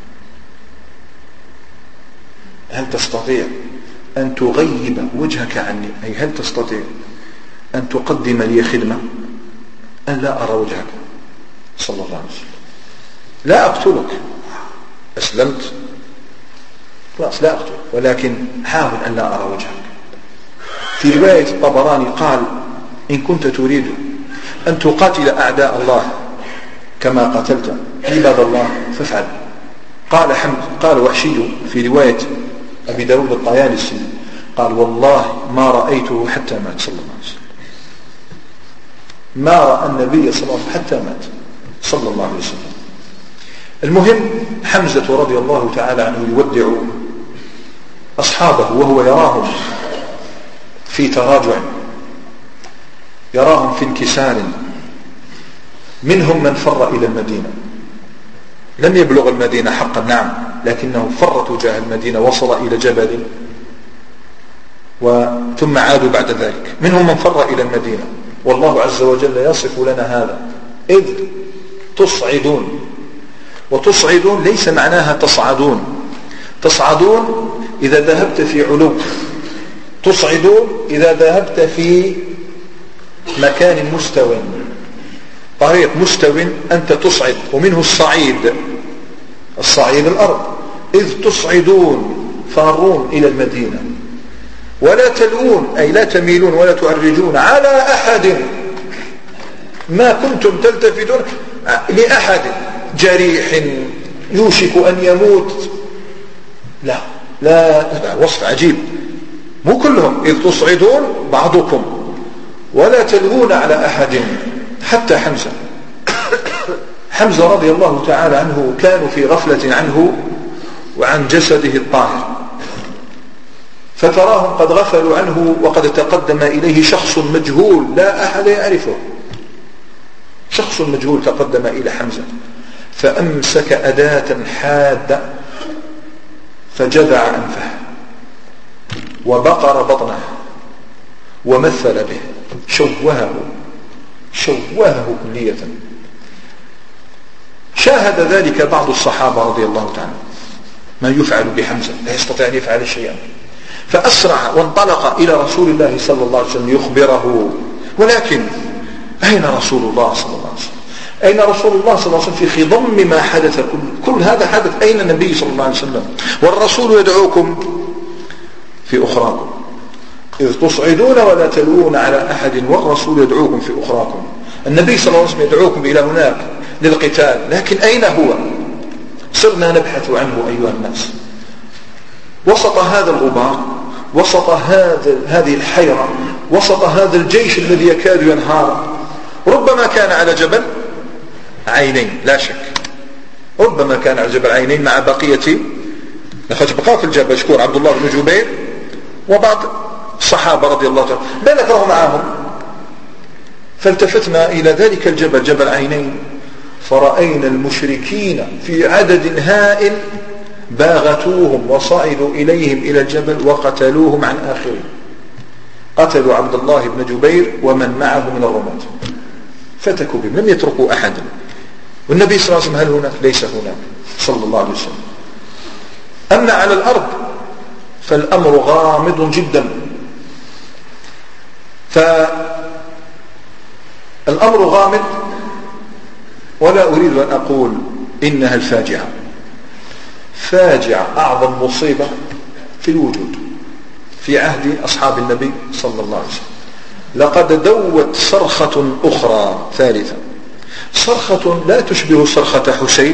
هل تستطيع أن تغيب وجهك عني؟ أي هل تستطيع أن تقدم لي خدمة أن لا أرى وجهك صلى الله عليه وسلم؟ لا أقتلك، أسلمت خلاص لا أقتلك، ولكن حاول أن لا أرى وجهك. في رواية الطبراني قال إن كنت تريد أن تقاتل أعداء الله كما قتلت عباد الله فافعل. قال حمد قال وحشي في رواية أبي داود الطيالسي قال والله ما رأيته حتى مات صلى الله عليه وسلم. ما رأى النبي صلى الله عليه وسلم حتى مات صلى الله عليه وسلم. المهم حمزة رضي الله تعالى عنه يودع أصحابه وهو يراهم في تراجع، يراهم في انكسار. منهم من فر إلى المدينة، لم يبلغ المدينة حقا، نعم، لكنهم فرطوا تجاه المدينة، وصل إلى جبل ثم عادوا بعد ذلك. منهم من فر إلى المدينة، والله عز وجل يصف لنا هذا: إذ تصعدون. وتصعدون ليس معناها تصعدون، تصعدون إذا ذهبت في علو، تصعدون إذا ذهبت في مكان مستوى، طريق مستوى أنت تصعد، ومنه الصعيد، الصعيد الأرض. إذ تصعدون فارون إلى المدينة، ولا تلوون أي لا تميلون ولا تعرجون على أحد، ما كنتم تلتفتون لأحد جريح يوشك أن يموت، لا لا, لا وصف عجيب. مو كلهم، إذ تصعدون بعضكم، ولا تلوون على أحد. حتى حمزة حمزة رضي الله تعالى عنه كانوا في غفلة عنه وعن جسده الطاهر، فتراهم قد غفلوا عنه وقد تقدم إليه شخص مجهول لا أحد يعرفه، شخص مجهول تقدم إلى حمزة فأمسك أداة حادة فجذع أنفه وبقر بطنه ومثل به، شوهه شوهه كلية. شاهد ذلك بعض الصحابة رضي الله تعالى ما يفعل بحمزة، لا يستطيع أن يفعل شيئا، فأسرع وانطلق إلى رسول الله صلى الله عليه وسلم يخبره. ولكن أين رسول الله صلى الله عليه وسلم؟ أين رسول الله صلى الله عليه وسلم في خضم ما حدث؟ كل, كل هذا حدث، أين النبي صلى الله عليه وسلم؟ والرسول يدعوكم في أخراكم، إذ تصعدون ولا تلوون على أحد والرسول يدعوكم في أخراكم. النبي صلى الله عليه وسلم يدعوكم إلى هناك للقتال، لكن أين هو؟ صرنا نبحث عنه أيها الناس. وسط هذا الغبار، وسط هذا هذه الحيرة، وسط هذا الجيش الذي يكاد ينهار، ربما كان على جبل عينين لا شك، ربما كان على جبل عينين مع بقية لقد بقى في الجبل شكور عبد الله بن جبير وبعض الصحابة رضي الله تعالى، بل ذكره معهم. فالتفتنا إلى ذلك الجبل جبل عينين فرأينا المشركين في عدد هائل باغتوهم وصعدوا إليهم إلى الجبل وقتلوهم عن آخرهم، قتلوا عبد الله بن جبير ومن معه من الرماة، فتكوا بهم، لم يتركوا أحدا. والنبي صلى الله عليه وسلم هل هناك؟ ليس هناك صلى الله عليه وسلم. أما على الأرض فالأمر غامض جدا، فالأمر غامض، ولا أريد أن أقول إنها الفاجعة، فاجعة أعظم مصيبة في الوجود في عهد أصحاب النبي صلى الله عليه وسلم. لقد دوت صرخة أخرى ثالثة، صرخة لا تشبه صرخة حسين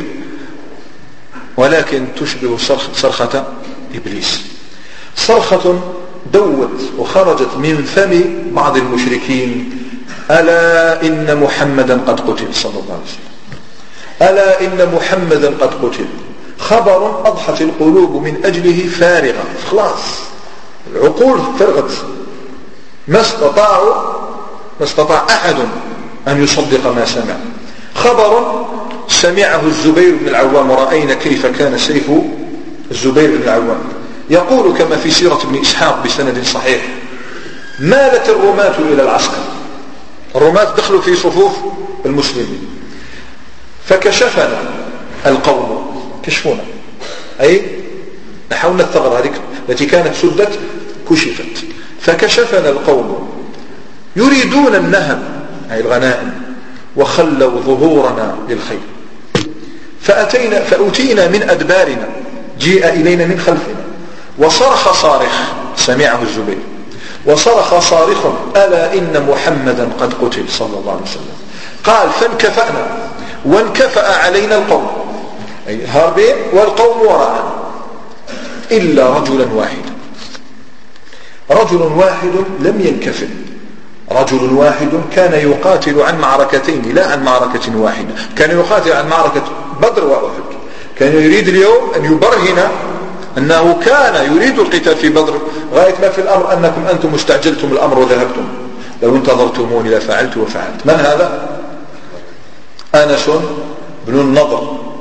ولكن تشبه صرخة إبليس، صرخة دوت وخرجت من فم بعض المشركين: ألا إن محمدا قد قتل صلى الله عليه وسلم، ألا إن محمدا قد قتل. خبر أضحت القلوب من أجله فارغة، خلاص العقول فرغت، ما استطاعوا ما استطاع أحد أن يصدق ما سمع. خبر سمعه الزبير بن العوام، ورأينا كيف كان سيف الزبير بن العوام. يقول كما في سيرة ابن إسحاق بسند صحيح: مالت الرماة إلى العسكر، الرماة دخلوا في صفوف المسلمين، فكشفنا القوم، كشفونا أي نحاول الثغرة هذه التي كانت سدت كشفت، فكشفنا القوم يريدون النهب أي الغنائم وخلوا ظهورنا للخير، فأتينا فأتينا من أدبارنا، جيء إلينا من خلفنا، وصرخ صارخ سمعه الزبير، وصرخ صارخ: ألا إن محمدا قد قتل صلى الله عليه وسلم. قال: فانكفأنا وانكفأ علينا القوم، أي هاربين والقوم وراءنا، إلا رجلا واحدا، رجل واحد لم ينكفئ، رجل واحد كان يقاتل عن معركتين لا عن معركة واحدة، كان يقاتل عن معركة بدر وأحد، كان يريد اليوم أن يبرهن أنه كان يريد القتال في بدر، غاية ما في الأمر أنكم أنتم استعجلتم الأمر وذهبتم، لو انتظرتموني لفعلت وفعلت. من هذا؟ أنس بن النضر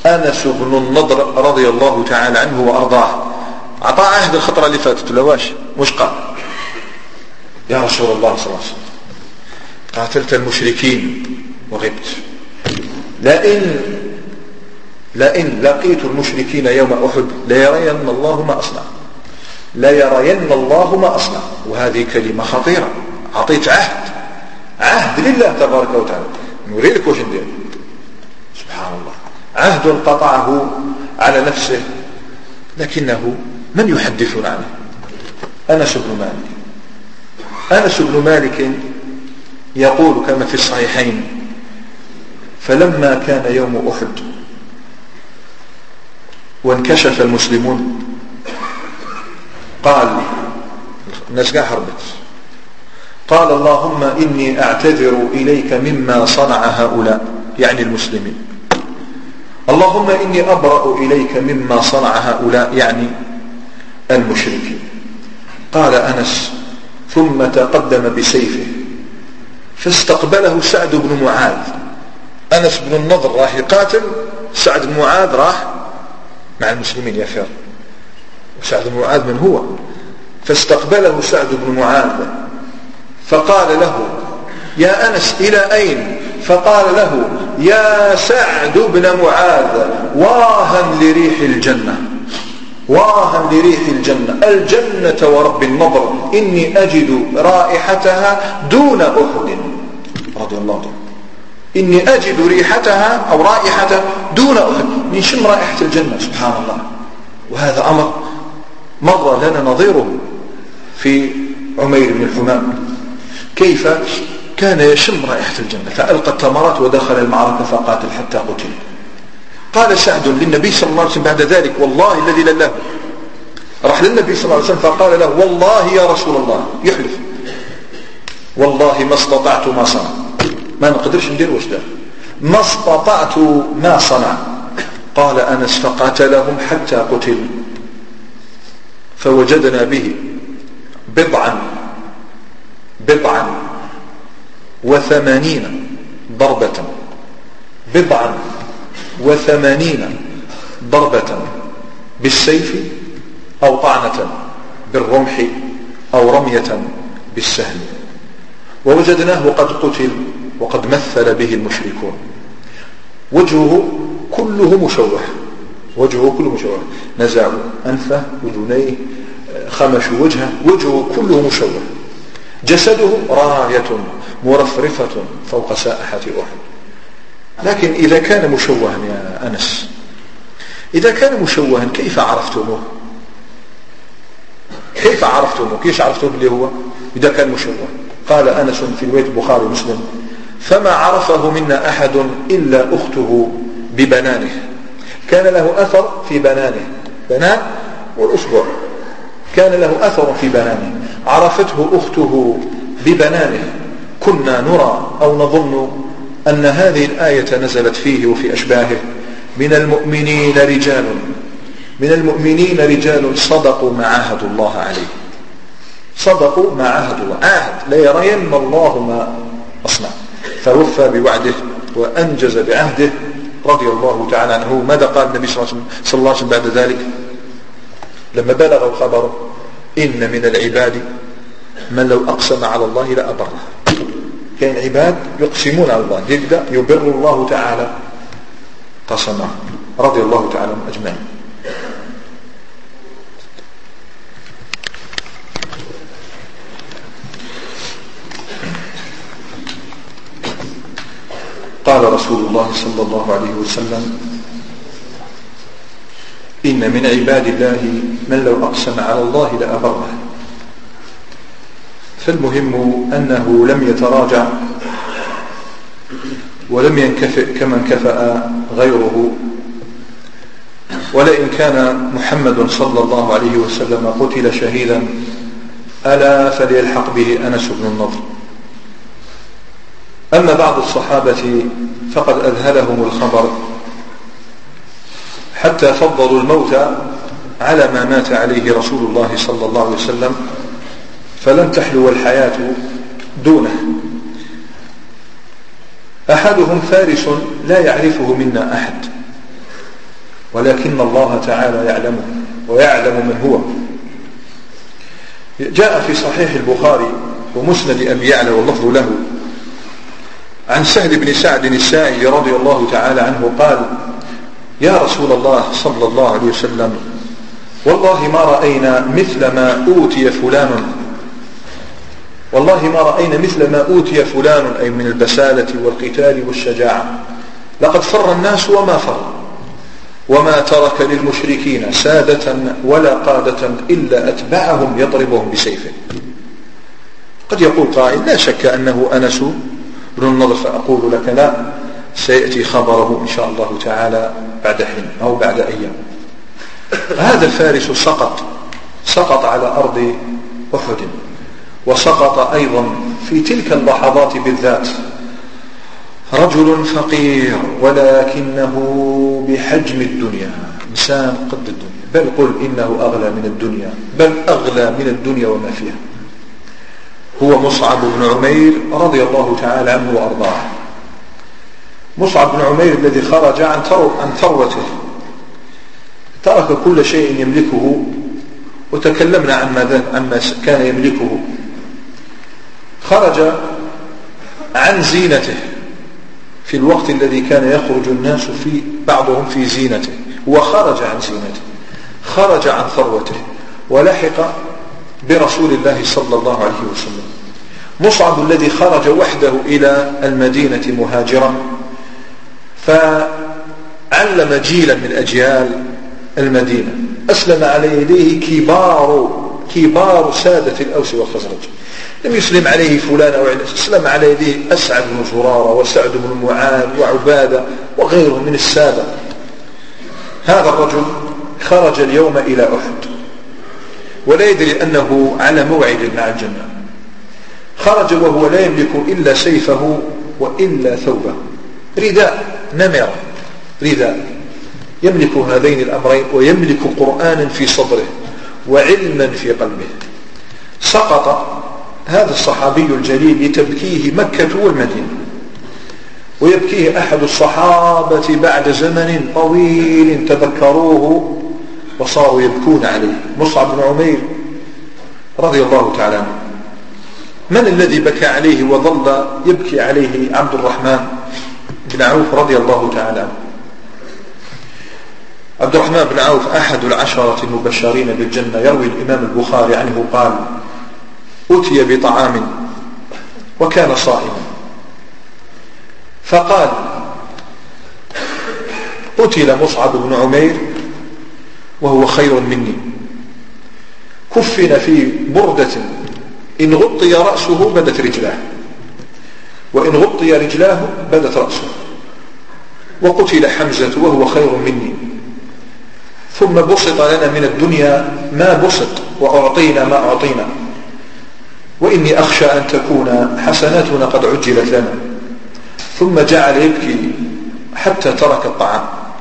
أنس بن النضر رضي الله تعالى عنه وأرضاه أعطى عهد الخطرة اللي فاتت لواش مش قال يا رسول الله صلى الله عليه وسلم قاتلت المشركين وغبت، لئن لئن لقيت المشركين يوم أحد ليرين الله ما أصنع، ليرين الله ما أصنع. وهذه كلمة خطيرة، أعطيت عهد عهد لله تبارك وتعالى، نريدك وش ندير. سبحان الله، عهد قطعه على نفسه، لكنه من يحدثنا عنه؟ أنس بن مالك. أنس بن مالك يقول كما في الصحيحين: فلما كان يوم أحد وانكشف المسلمون قال، الناس قاعدة هربت، قال: اللهم إني أعتذر إليك مما صنع هؤلاء، يعني المسلمين. اللهم إني أبرأ إليك مما صنع هؤلاء، يعني المشركين. قال أنس: ثم تقدم بسيفه فاستقبله سعد بن معاذ. أنس بن النضر راح يقاتل، سعد بن معاذ راح مع المسلمين يفر. وسعد بن معاذ من هو؟ فاستقبله سعد بن معاذ فقال له: يا أنس إلى أين؟ فقال له: يا سعد بن معاذ، واها لريح الجنة، واها لريح الجنة، الجنة ورب النضر، إني أجد رائحتها دون أحد. رضي الله عنه. إني أجد ريحتها أو رائحتها دون أحد، من شم رائحة الجنة. سبحان الله. وهذا أمر مر لنا نظيره في عمير بن الحمام، كيف كان يشم رائحة الجنة، فألقى التمرات ودخل المعركة فقاتل حتى قتل. قال سعد للنبي صلى الله عليه وسلم بعد ذلك: والله الذي لا إله، راح للنبي صلى الله عليه وسلم فقال له: والله يا رسول الله، يحلف: والله ما استطعت ما صنع، ما نقدرش ندير واش دار، ما استطعت ما صنع. قال أنس: فقاتلهم حتى قتل، فوجدنا به بضعا بضعا وثمانين ضربة، بضعا وثمانين ضربة بالسيف أو طعنة بالرمح أو رمية بالسهم، ووجدناه قد قتل وقد مثل به المشركون، وجهه كله مشوه، وجهه كله مشوه، نزعوا أنفه وذنيه، خمشوا وجهه، وجهه كله مشوه، جسده راية مرفرفة فوق سائحة أحد. لكن إذا كان مشوها يا أنس، إذا كان مشوها كيف عرفتموه؟ كيف عرفتموه؟ كيف عرفتوه اللي هو إذا كان مشوه؟ قال أنس في رواية البخاري ومسلم: فما عرفه منا أحد إلا أخته ببنانه، كان له أثر في بنانه، بنان والأسبوع، كان له أثر في بنانه، عرفته أخته ببنانه. كنا نرى أو نظن أن هذه الآية نزلت فيه وفي أشباهه: من المؤمنين رجال من المؤمنين رجال صدقوا ما عاهدوا الله عليه، صدقوا ما عاهدوا الله، عهد لا يرين الله ما أصنع، فوفى بوعده وأنجز بعهده رضي الله تعالى عنه. ماذا قال النبي صلى الله عليه وسلم بعد ذلك لما بلغ الخبر؟ إن من العباد من لو أقسم على الله لأبره. كان عباد يقسمون على الله، يبدأ يبر الله تعالى قسمه، رضي الله تعالى عنهم أجمعين. قال رسول الله صلى الله عليه وسلم: إن من عباد الله من لو أقسم على الله لأبره. فالمهم أنه لم يتراجع ولم ينكفئ كما انكفأ غيره. ولئن كان محمد صلى الله عليه وسلم قتل شهيدا ألا فليلحق به أنس بن النضر. أما بعض الصحابة فقد أذهلهم الخبر حتى فضلوا الموت على ما مات عليه رسول الله صلى الله عليه وسلم، فلن تحلو الحياة دونه. أحدهم فارس لا يعرفه منا أحد، ولكن الله تعالى يعلمه ويعلم من هو. جاء في صحيح البخاري ومسند أبي يعلى واللفظ له عن سهل بن سعد الساعدي رضي الله تعالى عنه قال: يا رسول الله صلى الله عليه وسلم، والله ما رأينا مثل ما أوتي فلان والله ما رأينا مثل ما أوتي فلان، أي من البسالة والقتال والشجاعة. لقد فر الناس وما فر، وما ترك للمشركين سادة ولا قادة إلا أتبعهم يضربهم بسيفه. قد يقول قائل: لا شك أنه أنس بن النضر، فأقول لك: لا، سيأتي خبره إن شاء الله تعالى بعد حين أو بعد أيام. هذا الفارس سقط سقط على أرض أحد، وسقط أيضا في تلك اللحظات بالذات رجل فقير ولكنه بحجم الدنيا، إنسان قد الدنيا، بل قل إنه أغلى من الدنيا، بل أغلى من الدنيا وما فيها. هو مصعب بن عمير رضي الله تعالى عنه وأرضاه. مصعب بن عمير الذي خرج عن عن ثروته، ترك كل شيء يملكه، وتكلمنا عن ماذا عما كان يملكه. خرج عن زينته في الوقت الذي كان يخرج الناس في بعضهم في زينته، وخرج عن زينته، خرج عن ثروته، ولحق برسول الله صلى الله عليه وسلم. مصعب الذي خرج وحده إلى المدينة مهاجرا، فعلم جيلا من أجيال المدينة، أسلم على يديه كبار كبار سادة الأوس والخزرج. لم يسلم عليه فلان أو علان، أسلم على يديه أسعد بن زرارة وسعد بن معاذ وعبادة وغيرهم من السادة. هذا الرجل خرج اليوم إلى أحد ولا يدري أنه على موعد مع الجنة. خرج وهو لا يملك إلا سيفه وإلا ثوبه، رداء نمر، رداء يملك هذين الأمرين، ويملك قرآنا في صدره وعلما في قلبه. سقط هذا الصحابي الجليل لتبكيه مكة والمدينة، ويبكيه أحد الصحابة بعد زمن طويل تذكروه وصاروا يبكون عليه. مصعب بن عمير رضي الله تعالى عنه. من الذي بكى عليه وظل يبكي عليه؟ عبد الرحمن بن عوف رضي الله تعالى عنه. عبد الرحمن بن عوف أحد العشرة المبشرين بالجنة. يروي الإمام البخاري عنه قال: أتي بطعام وكان صائما، فقال: قتل مصعب بن عمير وهو خير مني، كفن في بردة إن غطي رأسه بدت رجلاه، وإن غطي رجلاه بدت رأسه، وقتل حمزة وهو خير مني، ثم بسط لنا من الدنيا ما بسط وأعطينا ما أعطينا، وإني أخشى أن تكون حسناتنا قد عجلت لنا. ثم جعل يبكي حتى ترك الطعام.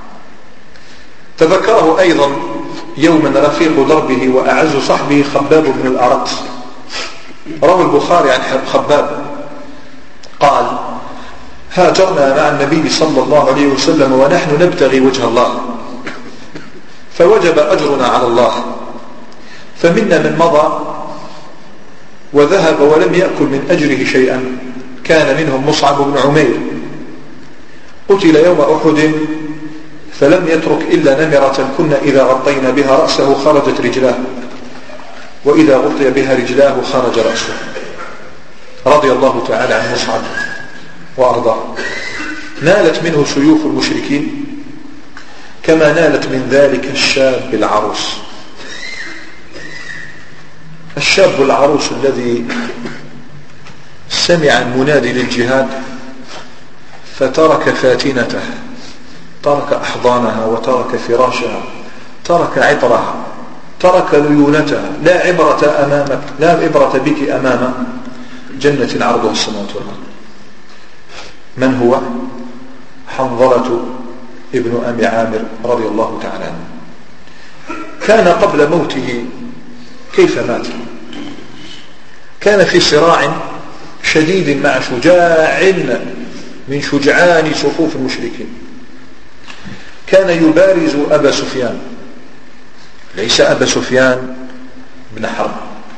تذكره أيضا يوما رفيق دربه وأعز صحبه خباب بن الأرت. روى البخاري عن خباب قال: هاجرنا مع النبي صلى الله عليه وسلم ونحن نبتغي وجه الله، فوجب أجرنا على الله، فمنا من مضى وذهب ولم يأكل من أجره شيئا، كان منهم مصعب بن عمير. قتل يوم أحد فلم يترك إلا نمرة كنا إذا غطينا بها رأسه خرجت رجلاه، وإذا غطي بها رجلاه خرج رأسه. رضي الله تعالى عن مصعب وأرضاه. نالت منه سيوف المشركين كما نالت من ذلك الشاب العروس. الشاب العروس الذي سمع المنادي للجهاد فترك فاتنته، ترك أحضانها وترك فراشها، ترك عطرها، ترك ليونتها. لا عبرة أمامك، لا عبرة بك أمام جنة عرضها السماوات والأرض. من هو؟ حنظلة ابن أبي عامر رضي الله تعالى عنه. كان قبل موته كيف مات؟ كان في صراع شديد مع شجاع من شجعان صفوف المشركين، كان يبارز أبا سفيان، ليس أبا سفيان بن حرب،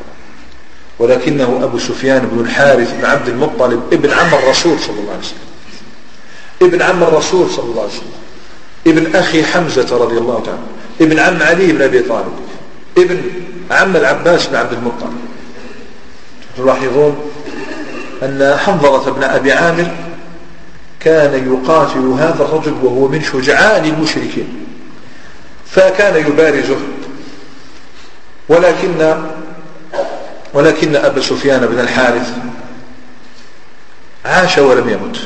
ولكنه أبو سفيان بن الحارث بن عبد المطلب ابن عم الرسول صلى الله عليه وسلم، ابن عم الرسول صلى الله عليه وسلم، ابن أخي حمزة رضي الله تعالى، ابن عم علي بن أبي طالب، ابن عم العباس بن عبد المطلب. تلاحظون أن حنظلة بن أبي عامر كان يقاتل هذا الرجل وهو من شجعان المشركين، فكان يبارزه، ولكن ولكن أبا سفيان بن الحارث عاش ولم يمت،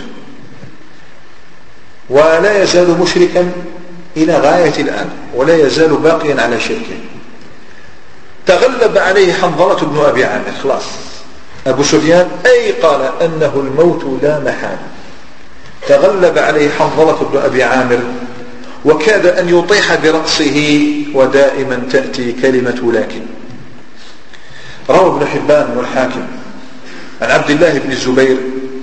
ولا يزال مشركا إلى غاية الآن، ولا يزال باقيا على شركه. تغلب عليه حنظلة بن أبي عامر، خلاص أبو سفيان أي قال أنه الموت لا محال. تغلب عليه حنظلة بن أبي عامر وكاد أن يطيح برأسه، ودائما تأتي كلمة لكن. روى ابن حبان والحاكم عن عبد الله بن الزبير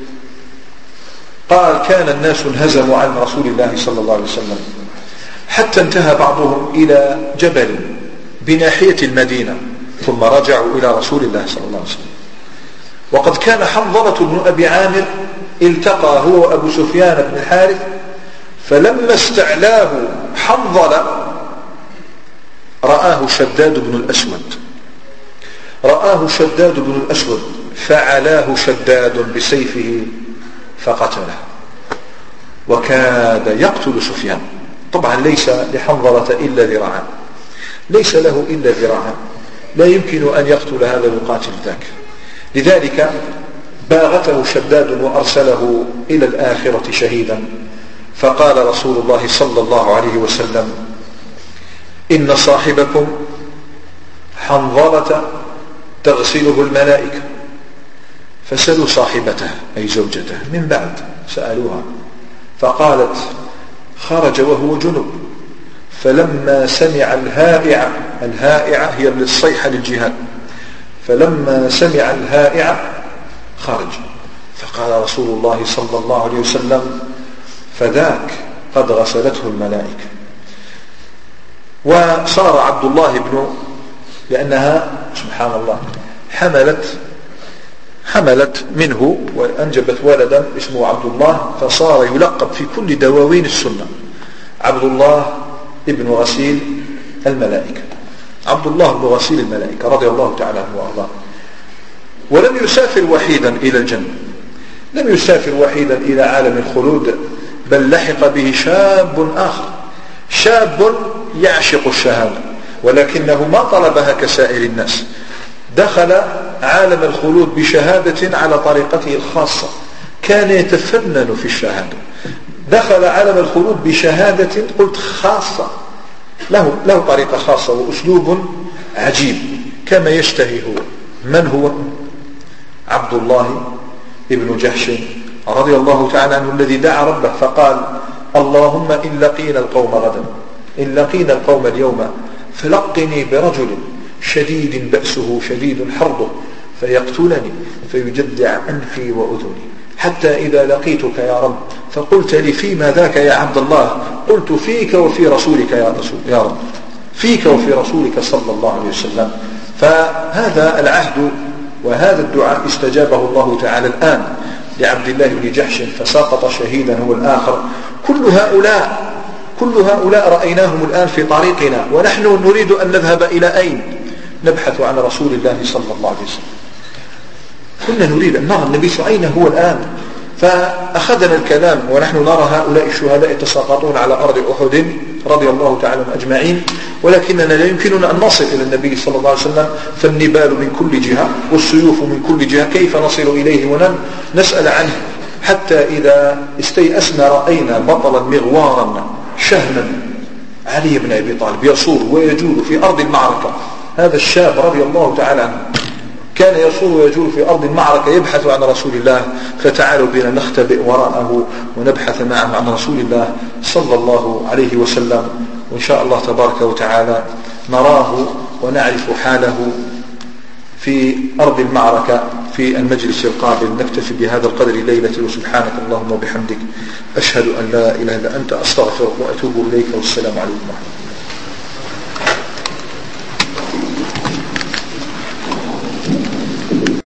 قال كان الناس انهزموا عن رسول الله صلى الله عليه وسلم حتى انتهى بعضهم إلى جبل بناحية المدينة، ثم رجعوا إلى رسول الله صلى الله عليه وسلم. وقد كان حنظلة بن أبي عامر التقى هو وأبو سفيان بن الحارث، فلما استعلاه حنظلة رآه شداد بن الأسود رآه شداد بن الأسود فعلاه شداد بسيفه فقتله، وكاد يقتل سفيان. طبعا ليس لحنظلة إلا ذراعان، ليس له إلا ذراعان، لا يمكن أن يقتل هذا ويقاتل ذاك. لذلك باغته شداد وأرسله إلى الآخرة شهيدا. فقال رسول الله صلى الله عليه وسلم إن صاحبكم حنظلة تغسله الملائكة، فسألوا صاحبته أي زوجته من بعد، سألوها فقالت خرج وهو جنب، فلما سمع الهائعة، الهائعة هي الصيحة للجهاد، فلما سمع الهائعة خرج. فقال رسول الله صلى الله عليه وسلم فذاك قد غسلته الملائكة. وصار عبد الله بن، لأنها سبحان الله حملت حملت منه وأنجبت ولدا اسمه عبد الله، فصار يلقب في كل دواوين السنة عبد الله ابن غسيل الملائكة، عبد الله بن غسيل الملائكة رضي الله تعالى عنه وأرضاه. ولم يسافر وحيدا إلى الجنة، لم يسافر وحيدا إلى عالم الخلود، بل لحق به شاب آخر، شاب يعشق الشهادة، ولكنه ما طلبها كسائر الناس، دخل عالم الخلود بشهادة على طريقته الخاصة، كان يتفنن في الشهادة، دخل عالم الخلود بشهادة قلت خاصة، له, له طريقة خاصة وأسلوب عجيب كما يشتهي هو. من هو؟ عبد الله ابن جحش رضي الله تعالى عنه، الذي دعا ربه فقال اللهم إن لقينا القوم غدا، إن لقينا القوم اليوم فلقني برجل شديد بأسه شديد حربه فيقتلني فيجدع أنفي وأذني، حتى إذا لقيتك يا رب فقلت لي فيما ذاك يا عبد الله، قلت فيك وفي رسولك يا رسول يا رب، فيك وفي رسولك صلى الله عليه وسلم. فهذا العهد وهذا الدعاء استجابه الله تعالى الآن لعبد الله بن جحش، فسقط شهيدا هو الآخر. كل هؤلاء كل هؤلاء رأيناهم الآن في طريقنا، ونحن نريد أن نذهب إلى أين؟ نبحث عن رسول الله صلى الله عليه وسلم. كنا نريد أن نرى النبي أين هو الآن، فأخذنا الكلام ونحن نرى هؤلاء الشهداء يتساقطون على أرض أحد رضي الله تعالى أجمعين، ولكننا لا يمكننا أن نصل إلى النبي صلى الله عليه وسلم، فالنبال من كل جهة والسيوف من كل جهة، كيف نصل إليه ونسأل عنه؟ حتى إذا استيأسنا رأينا بطلا مغوارا شهما علي بن أبي طالب يصور ويجول في أرض المعركة. هذا الشاب رضي الله تعالى عنه كان يصور ويجول في أرض المعركة يبحث عن رسول الله، فتعالوا بنا نختبئ وراءه ونبحث معه عن رسول الله صلى الله عليه وسلم، وإن شاء الله تبارك وتعالى نراه ونعرف حاله في أرض المعركة في في المجلس القابل. نكتفي بهذا القدر ليلة، وسبحانك اللهم وبحمدك أشهد أن لا إله إلا أنت أستغفرك وأتوب إليك، والسلام عليكم ورحمة الله.